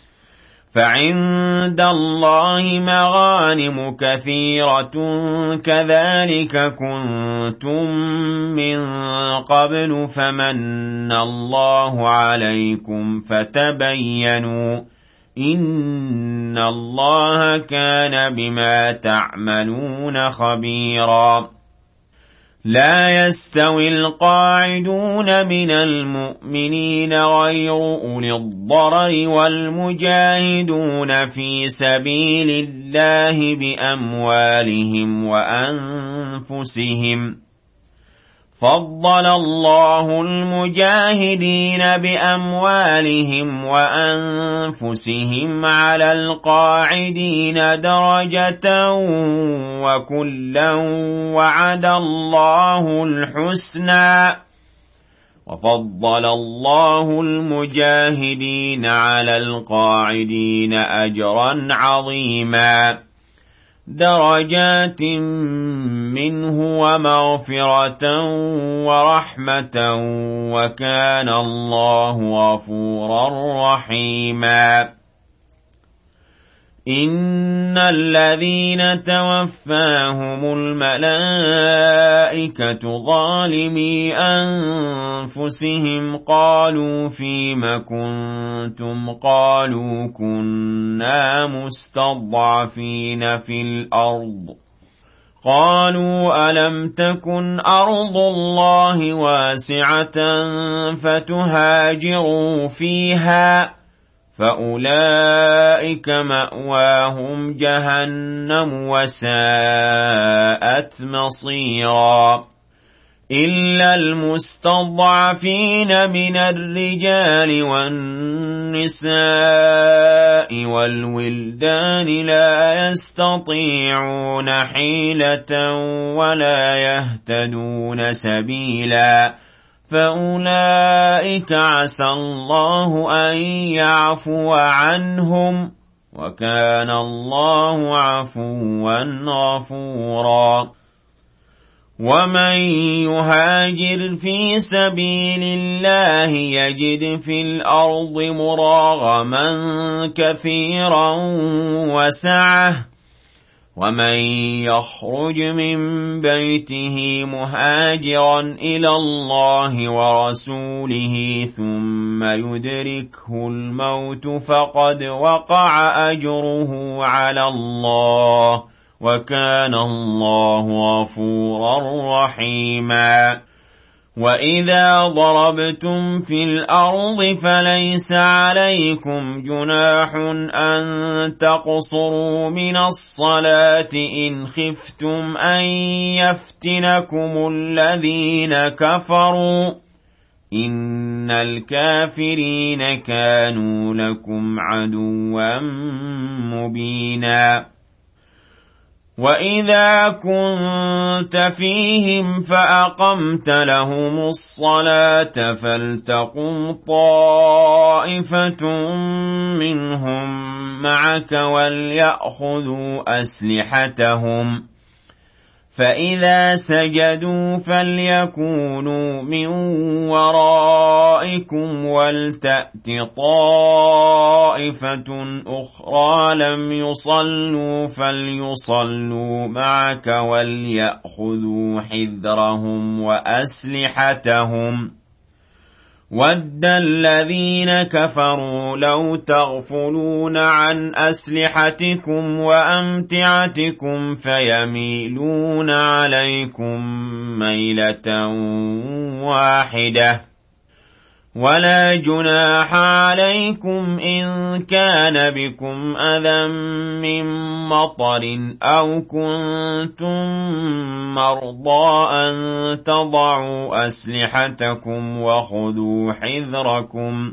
فعند الله مغانم كثيرة كذلك كنتم من قبل فمن الله عليكم فتبينوا إن الله كان بما تعملون خبيرا لا يستوي القاعدون من المؤمنين غير أولي الضرر والمجاهدون في سبيل الله بأموالهم وأنفسهم فضل الله المجاهدين بأموالهم وأنفسهم على القاعدين درجة وكلا وعد الله الحسنى وفضل الله المجاهدين على القاعدين أجرا عظيما درجات منه ومغفرة ورحمة وكان الله غفورا رحيما إن الذين توفاهم الملائكة ظالمي أنفسهم قالوا فيم كنتم قالوا كنا مستضعفين في الأرض قالوا ألم تكن أرض الله واسعة فتهاجروا فيها فأولئك مأواهم جهنم وساءت مصيرا إلا المستضعفين من الرجال والنساء والولدان لا يستطيعون حيلة ولا يهتدون سبيلا فأولئك عسى الله أن يعفو عنهم وكان الله عفوا غفورا ومن يهاجر في سبيل الله يجد في الأرض مراغما كثيرا وسعة ومن يخرج من بيته مهاجرا إلى الله ورسوله ثم يدركه الموت فقد وقع أجره على الله وكان الله غفورا رحيما وَإِذَا ضَرَبْتُمْ فِي الْأَرْضِ فَلَيْسَ عَلَيْكُمْ جُنَاحٌ أَن تَقْصُرُوا مِنَ الصَّلَاةِ إِنْ خِفْتُمْ أَن يَفْتِنَكُمُ الَّذِينَ كَفَرُوا إِنَّ الْكَافِرِينَ كَانُوا لَكُمْ عَدُوًّا مُّبِينًا وَإِذَا كُنتَ فِيهِمْ فَأَقَمْتَ لَهُمُ الصَّلَاةَ فَلْتَقُمْ طَائِفَةٌ مِّنْهُم مَّعَكَ وَلْيَأْخُذُوا أَسْلِحَتَهُمْ فَإِذَا سَجَدُوا فَلْيَكُونُوا مِن وَرَائِكُمْ وَلْتَأْتِ طَائِفَةٌ أُخْرَىٰ لَمْ يُصَلُّوا فَلْيُصَلُّوا مَعَكَ وَلْيَأْخُذُوا حِذْرَهُمْ وَأَسْلِحَتَهُمْ وَدَّ الَّذِينَ كَفَرُوا لَوْ تَغْفُلُونَ عَنْ أَسْلِحَتِكُمْ وَأَمْتِعَتِكُمْ فَيَمِيلُونَ عَلَيْكُمْ مَيْلَةً وَاحِدَةً وَلَا جُنَاحَ عَلَيْكُمْ إِن كَانَ بِكُمْ أَذًى مِّن مَّطَرٍ أَوْ كُنتُم مَّرْضَىٰ أَن تَضَعُوا أَسْلِحَتَكُمْ وَخُذُوا حِذْرَكُمْ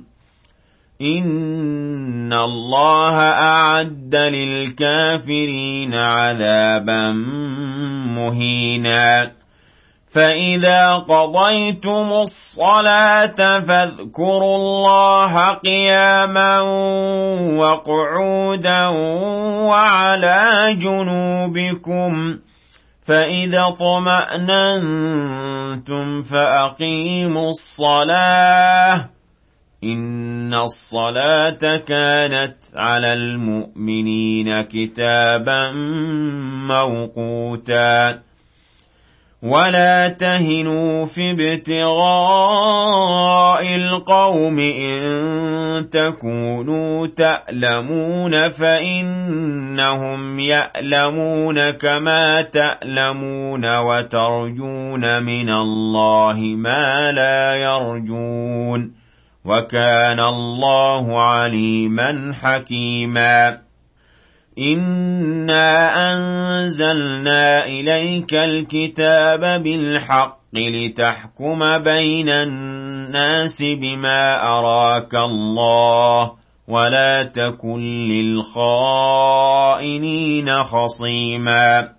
إِنَّ اللَّهَ أَعَدَّ لِلْكَافِرِينَ عَذَابًا مُّهِينًا فَإِذَا قَضَيْتُمُ الصَّلَاةَ فَاذْكُرُوا اللَّهَ قِيَامًا وَقُعُودًا وَعَلَىٰ جُنُوبِكُمْ فَإِذَا اطْمَأْنَنتُمْ فَأَقِيمُوا الصَّلَاةَ إِنَّ الصَّلَاةَ كَانَتْ عَلَى الْمُؤْمِنِينَ كِتَابًا مَّوْقُوتًا وَلَا تَهِنُوا فِي ابْتِغَاءِ الْقَوْمِ إِن تَكُونُوا تَأْلَمُونَ فَإِنَّهُمْ يَأْلَمُونَ كَمَا تَأْلَمُونَ وَتَرْجُونَ مِنَ اللَّهِ مَا لَا يَرْجُونَ وَكَانَ اللَّهُ عَلِيمًا حَكِيمًا إِنَّا أَنزَلْنَا إِلَيْكَ الْكِتَابَ بِالْحَقِّ لِتَحْكُمَ بَيْنَ النَّاسِ بِمَا أَرَاكَ اللَّهُ وَلَا تَكُن لِّلْخَائِنِينَ خَصِيمًا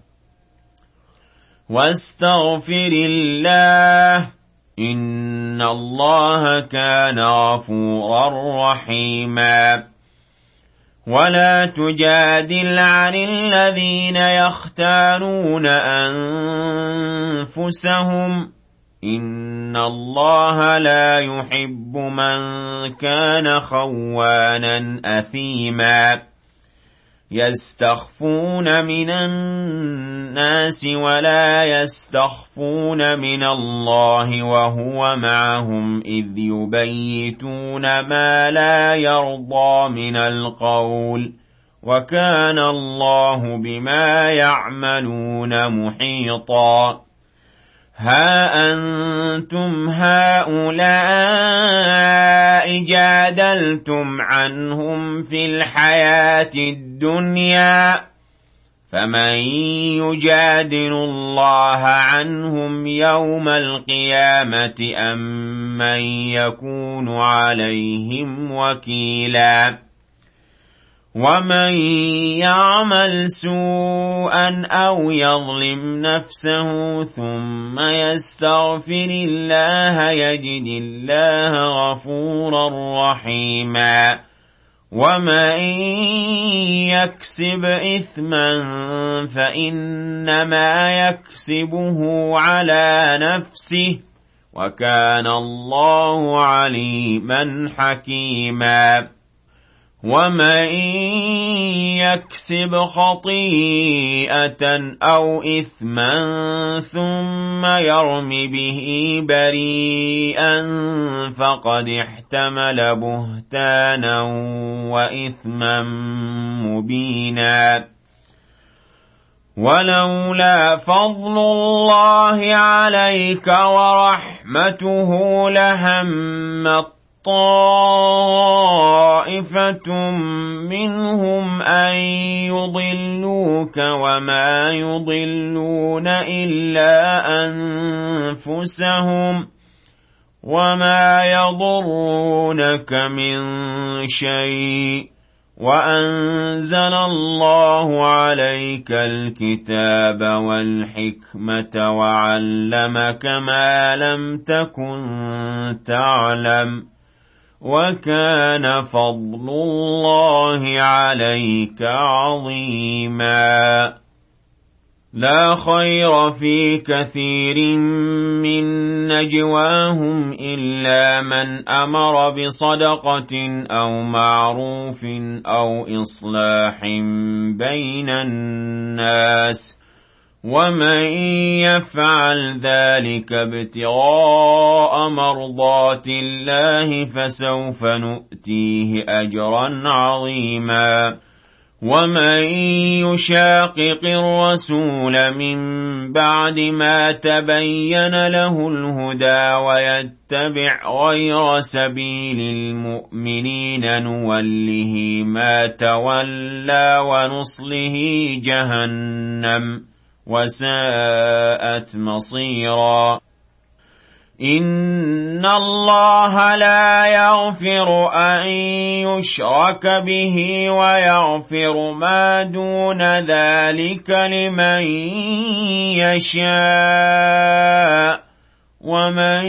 وَاسْتَغْفِرِ اللَّهَ إِنَّ اللَّهَ كَانَ غَفُورًا رَّحِيمًا وَلَا تُجَادِلْ عَنِ الَّذِينَ يَخْتَانُونَ أَنفُسَهُمْ إِنَّ اللَّهَ لَا يُحِبُّ مَن كَانَ خَوَّانًا أَثِيمًا يَسْتَخْفُونَ مِنَ النَّاسِ وَلَا يَسْتَخْفُونَ مِنَ اللَّهِ وَهُوَ مَعَهُمْ إِذْ يُبَيِّتُونَ مَا لَا يَرْضَىٰ مِنَ الْقَوْلِ وَكَانَ اللَّهُ بِمَا يَعْمَلُونَ مُحِيطًا ها أنتم هؤلاء جادلتم عنهم في الحياة الدنيا فمن يجادل الله عنهم يوم القيامة أم من يكون عليهم وكيلا ومن يعمل سوءا أو يظلم نفسه ثم يستغفر الله يجد الله غفورا رحيما ومن يكسب إثما فإنما يكسبه على نفسه وكان الله عليما حكيما ومن يكسب خطيئة أو إثما ثم يرم به بريئا فقد احتمل بهتانا وإثما مبينا ولولا فضل الله عليك ورحمته لهم طائفة منهم أن يضلوك وما يضلون إلا أنفسهم وما يضرونك من شيء وأنزل الله عليك الكتاب والحكمة وعلمك ما لم تكن تعلم وكان فضل الله عليك عظيما لا خير في كثير من نجواهم إلا من أمر بصدقة أو معروف أو إصلاح بين الناس ومن يفعل ذلك ابتغاء مرضات الله فسوف نؤتيه أجرا عظيما ومن يشاقق الرسول من بعد ما تبين له الهدى ويتبع غير سبيل المؤمنين نوله ما تولى ونصله جهنم وساءت مصيرا إن الله لا يغفر أن يشرك به ويغفر ما دون ذلك لمن يشاء ومن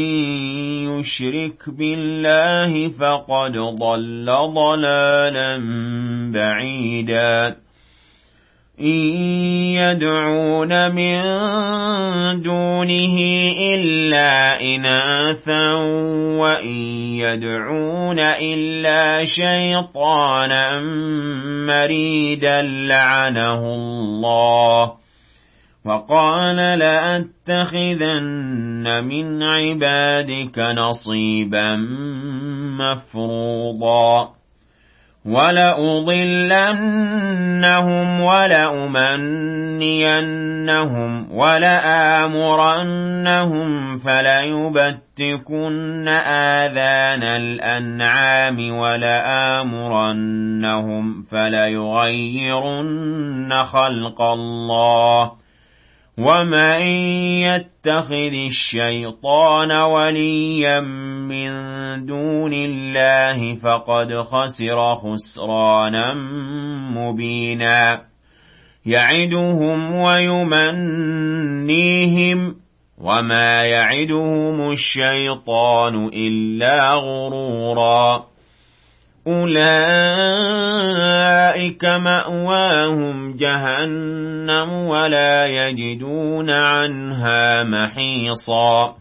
يشرك بالله فقد ضل ضلالا بعيدا إن يدعون من دونه إلا إناثا وإن يدعون إلا شيطانا مريدا لعنه الله وقال لأتخذن من عبادك نصيبا مفروضا ولأضلنهم ولأمنينهم ولآمرنهم فليبتكن آذان الأنعام ولآمرنهم فليغيرن خلق الله ومن يتخذ الشيطان وليا من دون الله فقد خسر خسرانا مبينا يعدهم ويمنيهم وما يعدهم الشيطان إلا غرورا أولئك مأواهم جهنم ولا يجدون عنها محيصا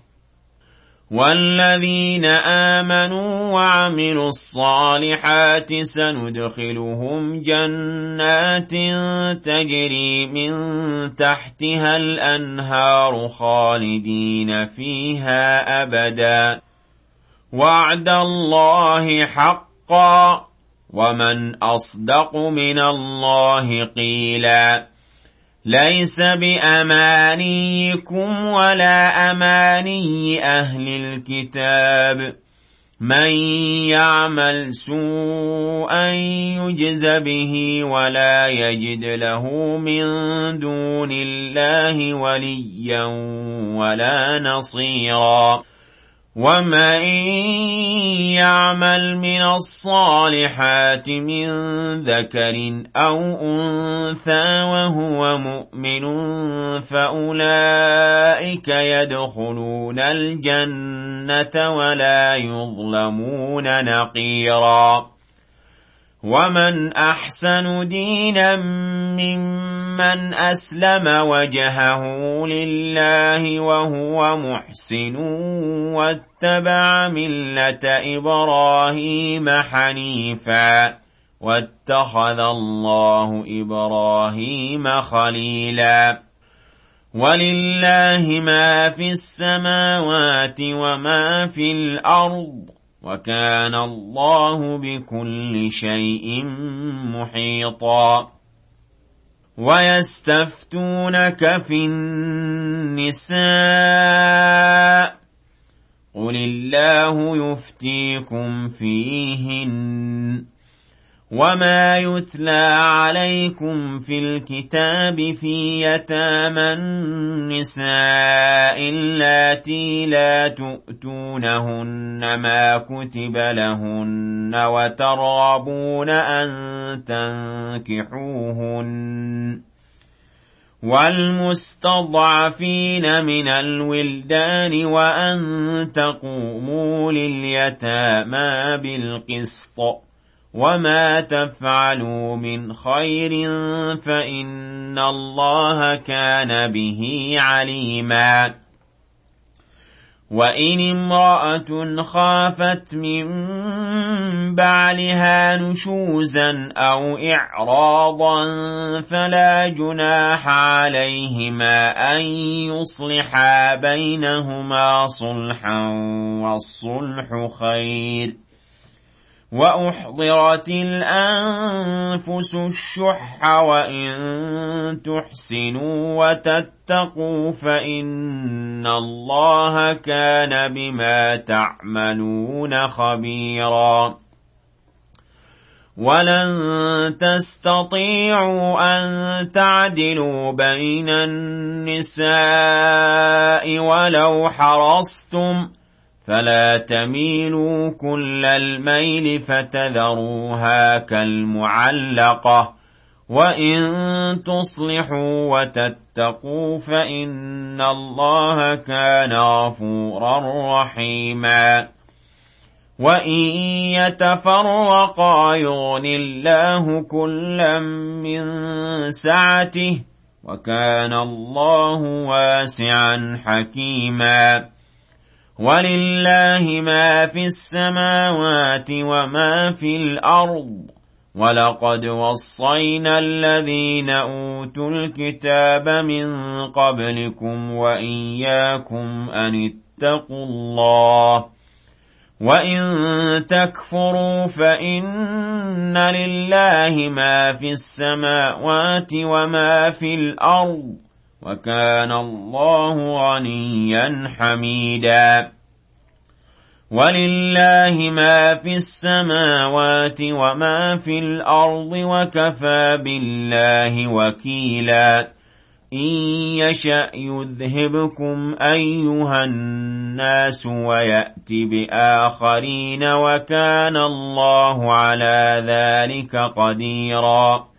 والذين آمنوا وعملوا الصالحات سندخلهم جنات تجري من تحتها الأنهار خالدين فيها أبدا وعد الله حق ومن أصدق من الله قيلا ليس بأمانيكم ولا أماني أهل الكتاب من يعمل سوءا يجز به ولا يجد له من دون الله وليا ولا نصيرا ومن يعمل من الصالحات من ذكر أو أنثى وهو مؤمن فأولئك يدخلون الجنة ولا يظلمون نقيرا ومن أحسن دينا ممن أسلم وجهه لله وهو محسن واتبع ملة إبراهيم حنيفا واتخذ الله إبراهيم خليلا ولله ما في السماوات وما في الأرض وكان الله بكل شيء محيطا ويستفتونك في النساء قل الله يفتيكم فيهن وما يتلى عليكم في الكتاب في يتامى النساء اللاتي لا تؤتونهن ما كتب لهن وترغبون أن تنكحوهن والمستضعفين من الولدان وأن تقوموا لليتامى بالقسط وما تفعلوا من خير فإن الله كان به عليما وإن امرأة خافت من بعلها نشوزا أو إعراضا فلا جناح عليهما أن يصلحا بينهما صلحا والصلح خير وأحضرت الأنفس الشح وإن تحسنوا وتتقوا فإن الله كان بما تعملون خبيرا ولن تستطيعوا أن تعدلوا بين النساء ولو حرصتم فلا تميلوا كل الميل فتذروها كالمعلقة وإن تصلحوا وتتقوا فإن الله كان غفورا رحيما وإن يتفرقا يغن الله كلا من سعته وكان الله واسعا حكيما ولله ما في السماوات وما في الأرض ولقد وصينا الذين أوتوا الكتاب من قبلكم وإياكم أن اتقوا الله وإن تكفروا فإن لله ما في السماوات وما في الأرض وكان الله غنيا حميدا ولله ما في السماوات وما في الأرض وكفى بالله وكيلا إن يشأ يذهبكم أيها الناس ويأت بآخرين وكان الله على ذلك قديرا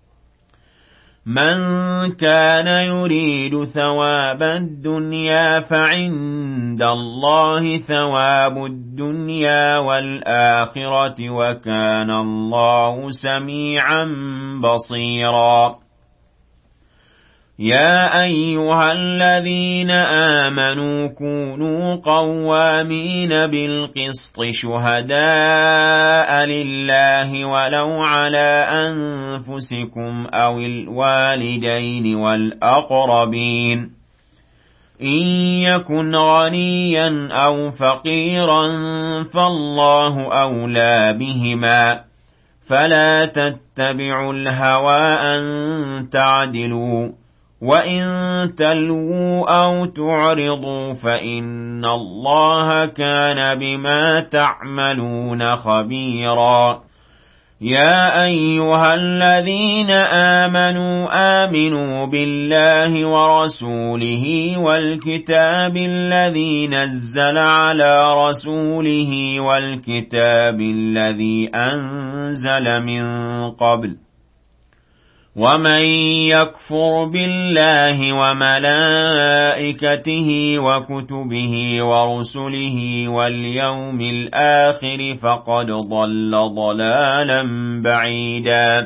من كان يريد ثواب الدنيا فعند الله ثواب الدنيا والآخرة وكان الله سميعا بصيرا يا أيها الذين آمنوا كونوا قوامين بالقسط شهداء لله ولو على أنفسكم أو الوالدين والأقربين إن يكن غنيا أو فقيرا فالله أولى بهما فلا تتبعوا الهوى أن تعدلوا وإن تلووا أو تعرضوا فإن الله كان بما تعملون خبيرا يا أيها الذين آمنوا بالله ورسوله والكتاب الذي نزل على رسوله والكتاب الذي أنزل من قبل ومن يكفر بالله وملائكته وكتبه ورسله واليوم الآخر فقد ضل ضلالا بعيدا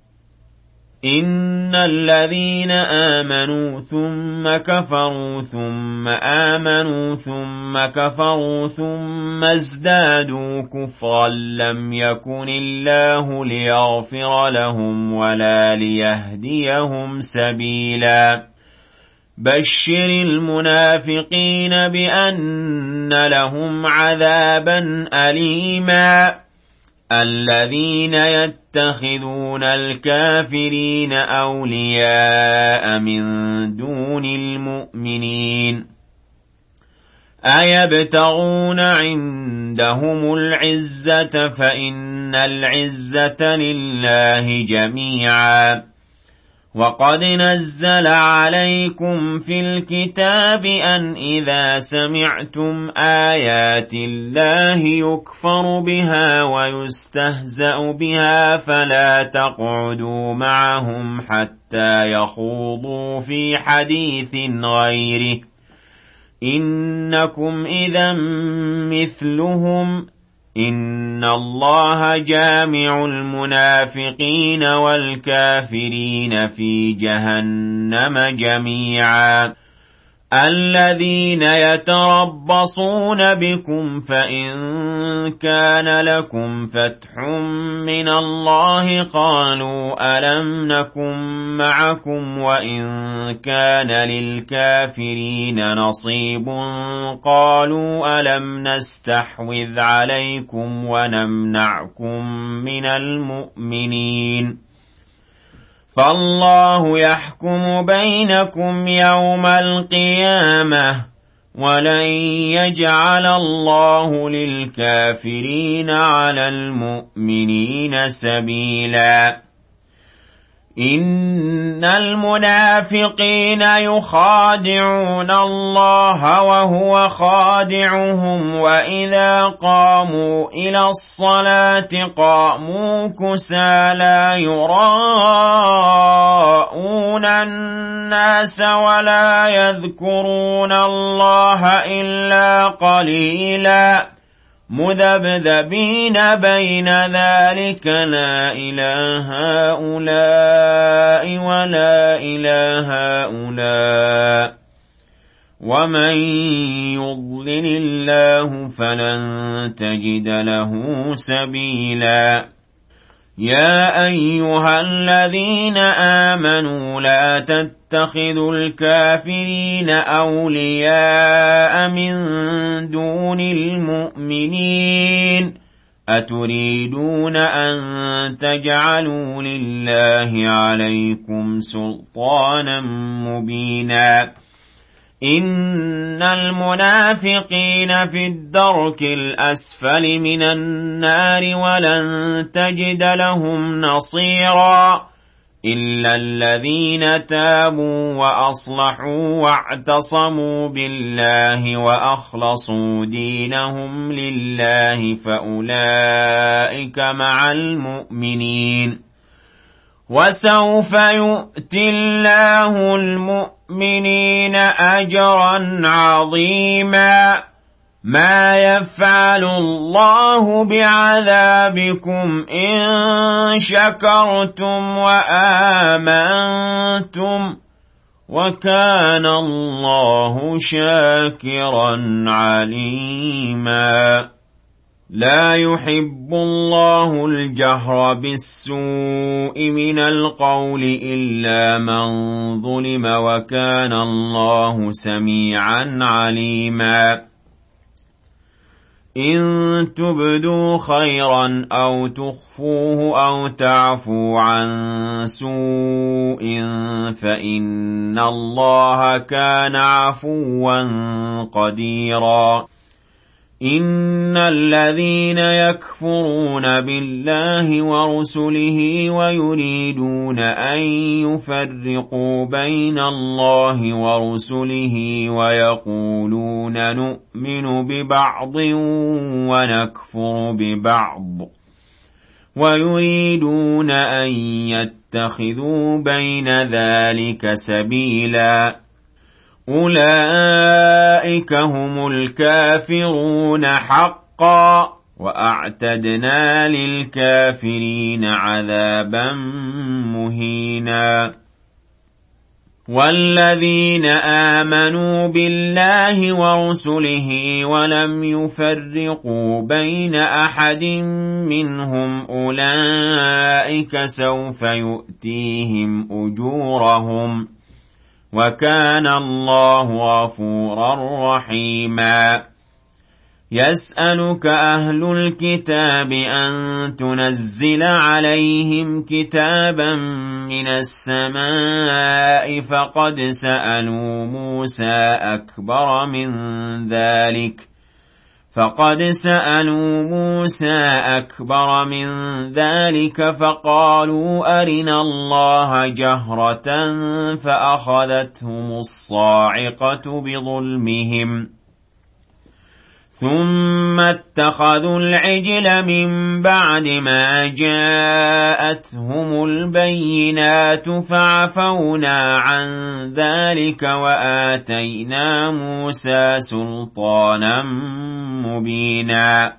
إن الذين آمنوا ثم كفروا ثم آمنوا ثم كفروا ثم ازدادوا كفرا لم يكن الله ليغفر لهم ولا ليهديهم سبيلا بشر المنافقين بأن لهم عذابا أليما الذين يتخذون الكافرين أولياء من دون المؤمنين أيبتغون عندهم العزة فإن العزة لله جميعا وقد نزل عليكم في الكتاب أن إذا سمعتم آيات الله يكفر بها ويستهزأ بها فلا تقعدوا معهم حتى يخوضوا في حديث غيره إنكم إذا مثلهم إن الله جامع المنافقين والكافرين في جهنم جميعا الذين يتربصون بكم فإن كان لكم فتح من الله قالوا ألم نكن معكم وإن كان للكافرين نصيب قالوا ألم نستحوذ عليكم ونمنعكم من المؤمنين فالله يحكم بينكم يوم القيامة ولن يجعل الله للكافرين على المؤمنين سبيلا إن المنافقين يخادعون الله وهو خادعهم وإذا قاموا إلى الصلاة قاموا كسالى يراءون الناس ولا يذكرون الله إلا قليلا مذبذبين بين ذلك لا إله هؤلاء ولا إله هؤلاء ومن يضلل الله فلن تجد له سبيلا يا أيها الذين آمنوا لا تتخذوا الكافرين أولياء من دون المؤمنين أتريدون أن تجعلوا لله عليكم سلطانا مبينا إن المنافقين في الدرك الأسفل من النار ولن تجد لهم نصيرا إلا الذين تابوا وأصلحوا واعتصموا بالله وأخلصوا دينهم لله فأولئك مع المؤمنين وسوف يؤتي الله المؤمنين أجرا عظيما ما يفعل الله بعذابكم إن شكرتم وآمنتم وكان الله شاكرا عليما لا يحب الله الجهر بالسوء من القول إلا من ظلم وكان الله سميعا عليما إن تبدوا خيرا أو تخفوه أو تعفوا عن سوء فإن الله كان عفوا قديرا إن الذين يكفرون بالله ورسله ويريدون أن يفرقوا بين الله ورسله ويقولون نؤمن ببعض ونكفر ببعض ويريدون أن يتخذوا بين ذلك سبيلا أولئك هم الكافرون حقا وأعتدنا للكافرين عذابا مهينا والذين آمنوا بالله ورسله ولم يفرقوا بين أحد منهم أولئك سوف يؤتيهم أجورهم وكان الله غفورا رحيما يسألك أهل الكتاب أن تنزل عليهم كتابا من السماء فقد سألوا موسى أكبر من ذلك فقالوا أرنا الله جهرة فأخذتهم الصاعقة بظلمهم ثم اتخذوا العجل من بعد ما جاءتهم البينات فعفونا عن ذلك وآتينا موسى سلطانا مبينا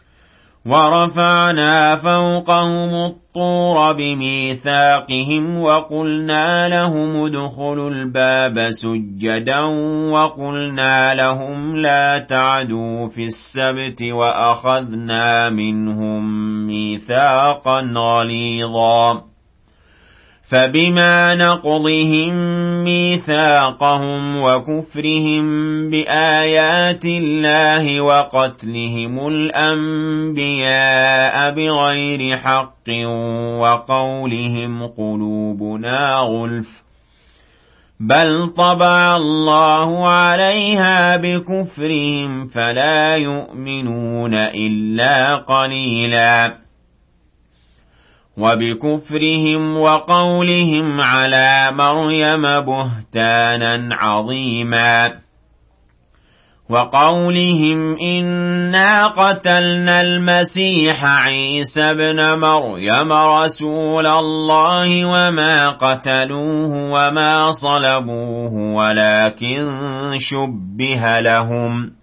ورفعنا فوقهم الطور بميثاقهم وقلنا لهم ادخلوا الباب سجدا وقلنا لهم لا تعدوا في السبت وأخذنا منهم ميثاقا غليظا فبما نقضهم ميثاقهم وكفرهم بآيات الله وقتلهم الأنبياء بغير حق وقولهم قلوبنا غلف بل طبع الله عليها بكفرهم فلا يؤمنون إلا قليلا وبكفرهم وقولهم على مريم بهتانا عظيما وقولهم إنا قتلنا المسيح عيسى ابن مريم رسول الله وما قتلوه وما صلبوه ولكن شبه لهم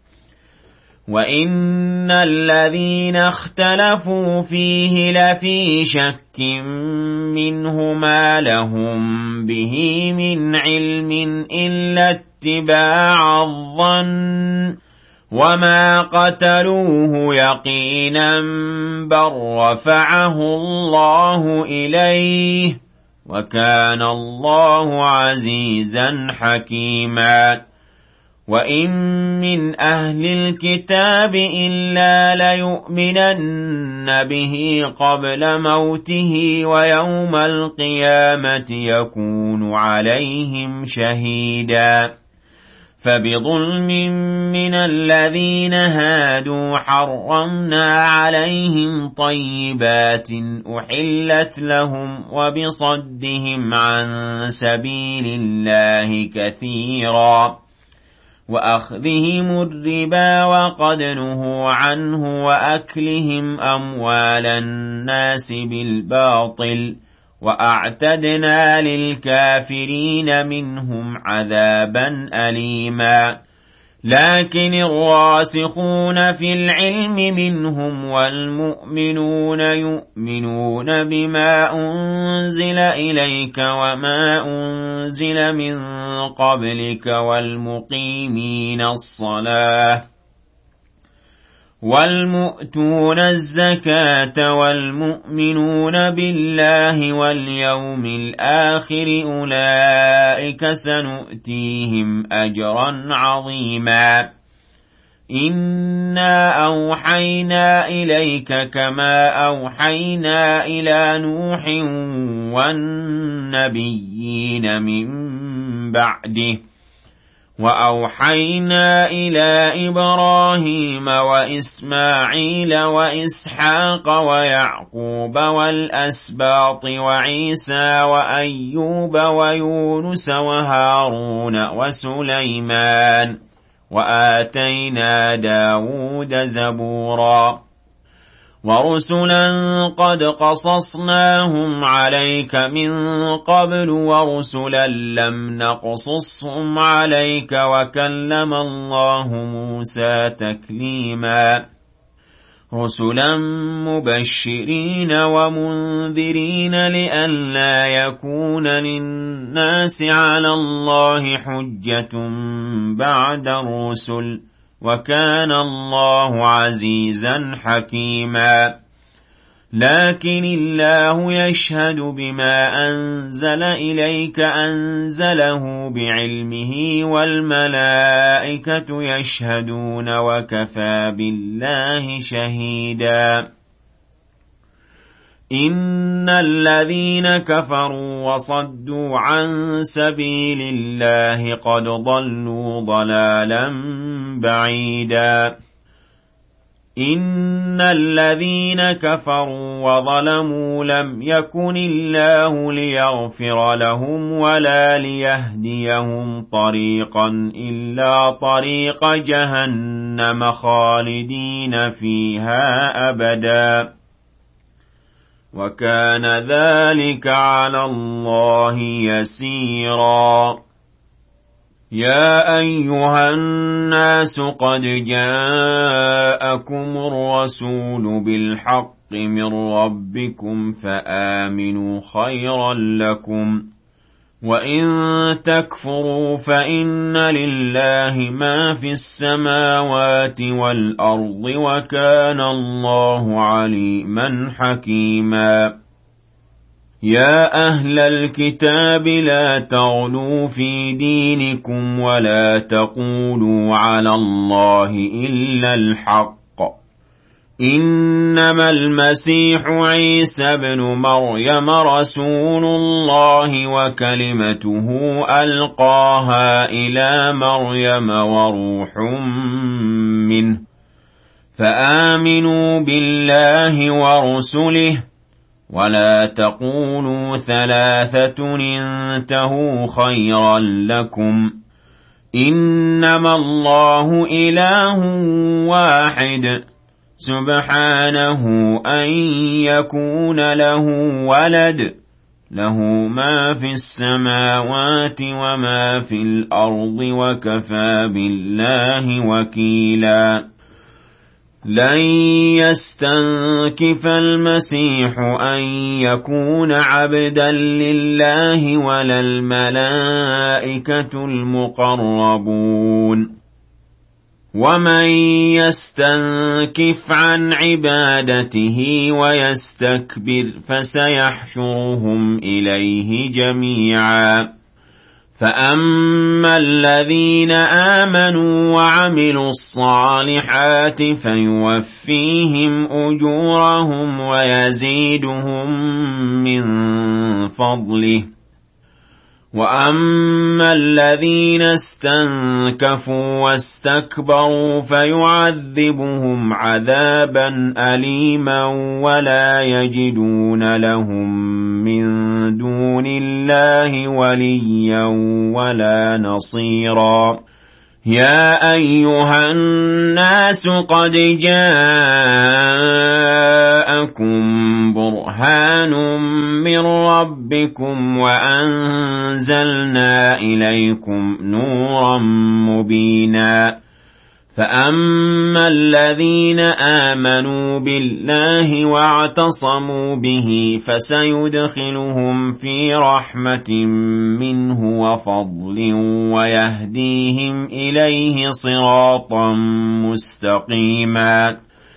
وإن الذين اختلفوا فيه لفي شك منه ما لهم به من علم إلا اتباع الظن وما قتلوه يقينا بل رفعه الله إليه وكان الله عزيزا حكيما وإن من أهل الكتاب إلا ليؤمنن به قبل موته ويوم القيامة يكون عليهم شهيدا فبظلم من الذين هادوا حرمنا عليهم طيبات أحلت لهم وبصدهم عن سبيل الله كثيرا وأخذهم الربا وقد نهوا عنه وأكلهم أموال الناس بالباطل وأعتدنا للكافرين منهم عذابا أليما لكن الراسخون في العلم منهم والمؤمنون يؤمنون بما أنزل إليك وما أنزل من قبلك والمؤتون الزكاة والمؤمنون بالله واليوم الآخر أولئك سنؤتيهم أجرا عظيما إنا أوحينا إليك كما أوحينا إلى نوح والنبيين من بعده وأوحينا إلى إبراهيم وإسماعيل وإسحاق ويعقوب والأسباط وعيسى وأيوب ويونس وهارون وسليمان وآتينا داود زبورا ورسلا قد قصصناهم عليك من قبل ورسلا لم نقصصهم عليك وكلم الله موسى تكليما رسلا مبشرين ومنذرين لئلا يكون للناس على الله حجة بعد الرسل وكان الله عزيزا حكيما لكن الله يشهد بما أنزل إليك أنزله بعلمه والملائكة يشهدون وكفى بالله شهيدا إن الذين كفروا وصدوا عن سبيل الله قد ضلوا ضلالا بعيدا إن الذين كفروا وظلموا لم يكن الله ليغفر لهم ولا ليهديهم طريقا إلا طريق جهنم خالدين فيها أبدا وكان ذلك على الله يسيرا يا أيها الناس قد جاءكم الرسول بالحق من ربكم فآمنوا خيرا لكم وإن تكفروا فإن لله ما في السماوات والأرض وكان الله عليما حكيما يا أهل الكتاب لا تغلوا في دينكم ولا تقولوا على الله إلا الحق إنما المسيح عيسى بن مريم رسول الله وكلمته ألقاها إلى مريم وروح منه فآمنوا بالله ورسله ولا تقولوا ثلاثة انتهوا خيرا لكم إنما الله إله واحد سبحانه أن يكون له ولد له ما في السماوات وما في الأرض وكفى بالله وكيلا لن يستنكف المسيح أن يكون عبدا لله ولا الملائكة المقربون ومن يستنكف عن عبادته ويستكبر فسيحشرهم إليه جميعا فأما الذين آمنوا وعملوا الصالحات فيوفيهم أجورهم ويزيدهم من فضله وأما الذين استنكفوا واستكبروا فيعذبهم عذابا أليما ولا يجدون لهم من دون الله وليا ولا نصيرا يا أيها الناس قد جاءكم برهان من ربكم وأنزلنا إليكم نورا مبينا فأما الذين آمنوا بالله واعتصموا به فسيدخلهم في رحمة منه وفضل ويهديهم إليه صراطا مستقيما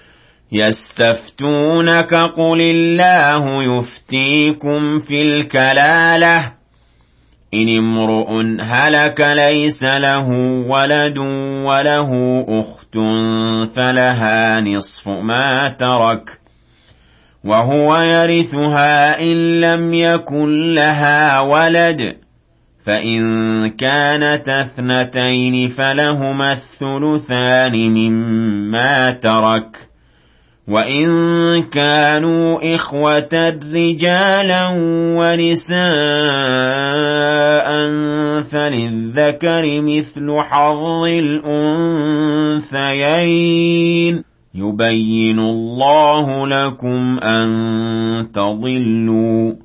يستفتونك قل الله يفتيكم في الكلالة إن امرؤ هلك ليس له ولد وله أخت فلها نصف ما ترك وهو يرثها إن لم يكن لها ولد فإن كانت اثنتين فلهما الثلثان مما ترك وإن كانوا إخوة رجالا ونساء فللذكر مثل حظ الأنثيين يبين الله لكم أن تضلوا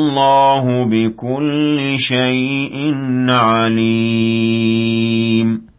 والله بكل شيء عليم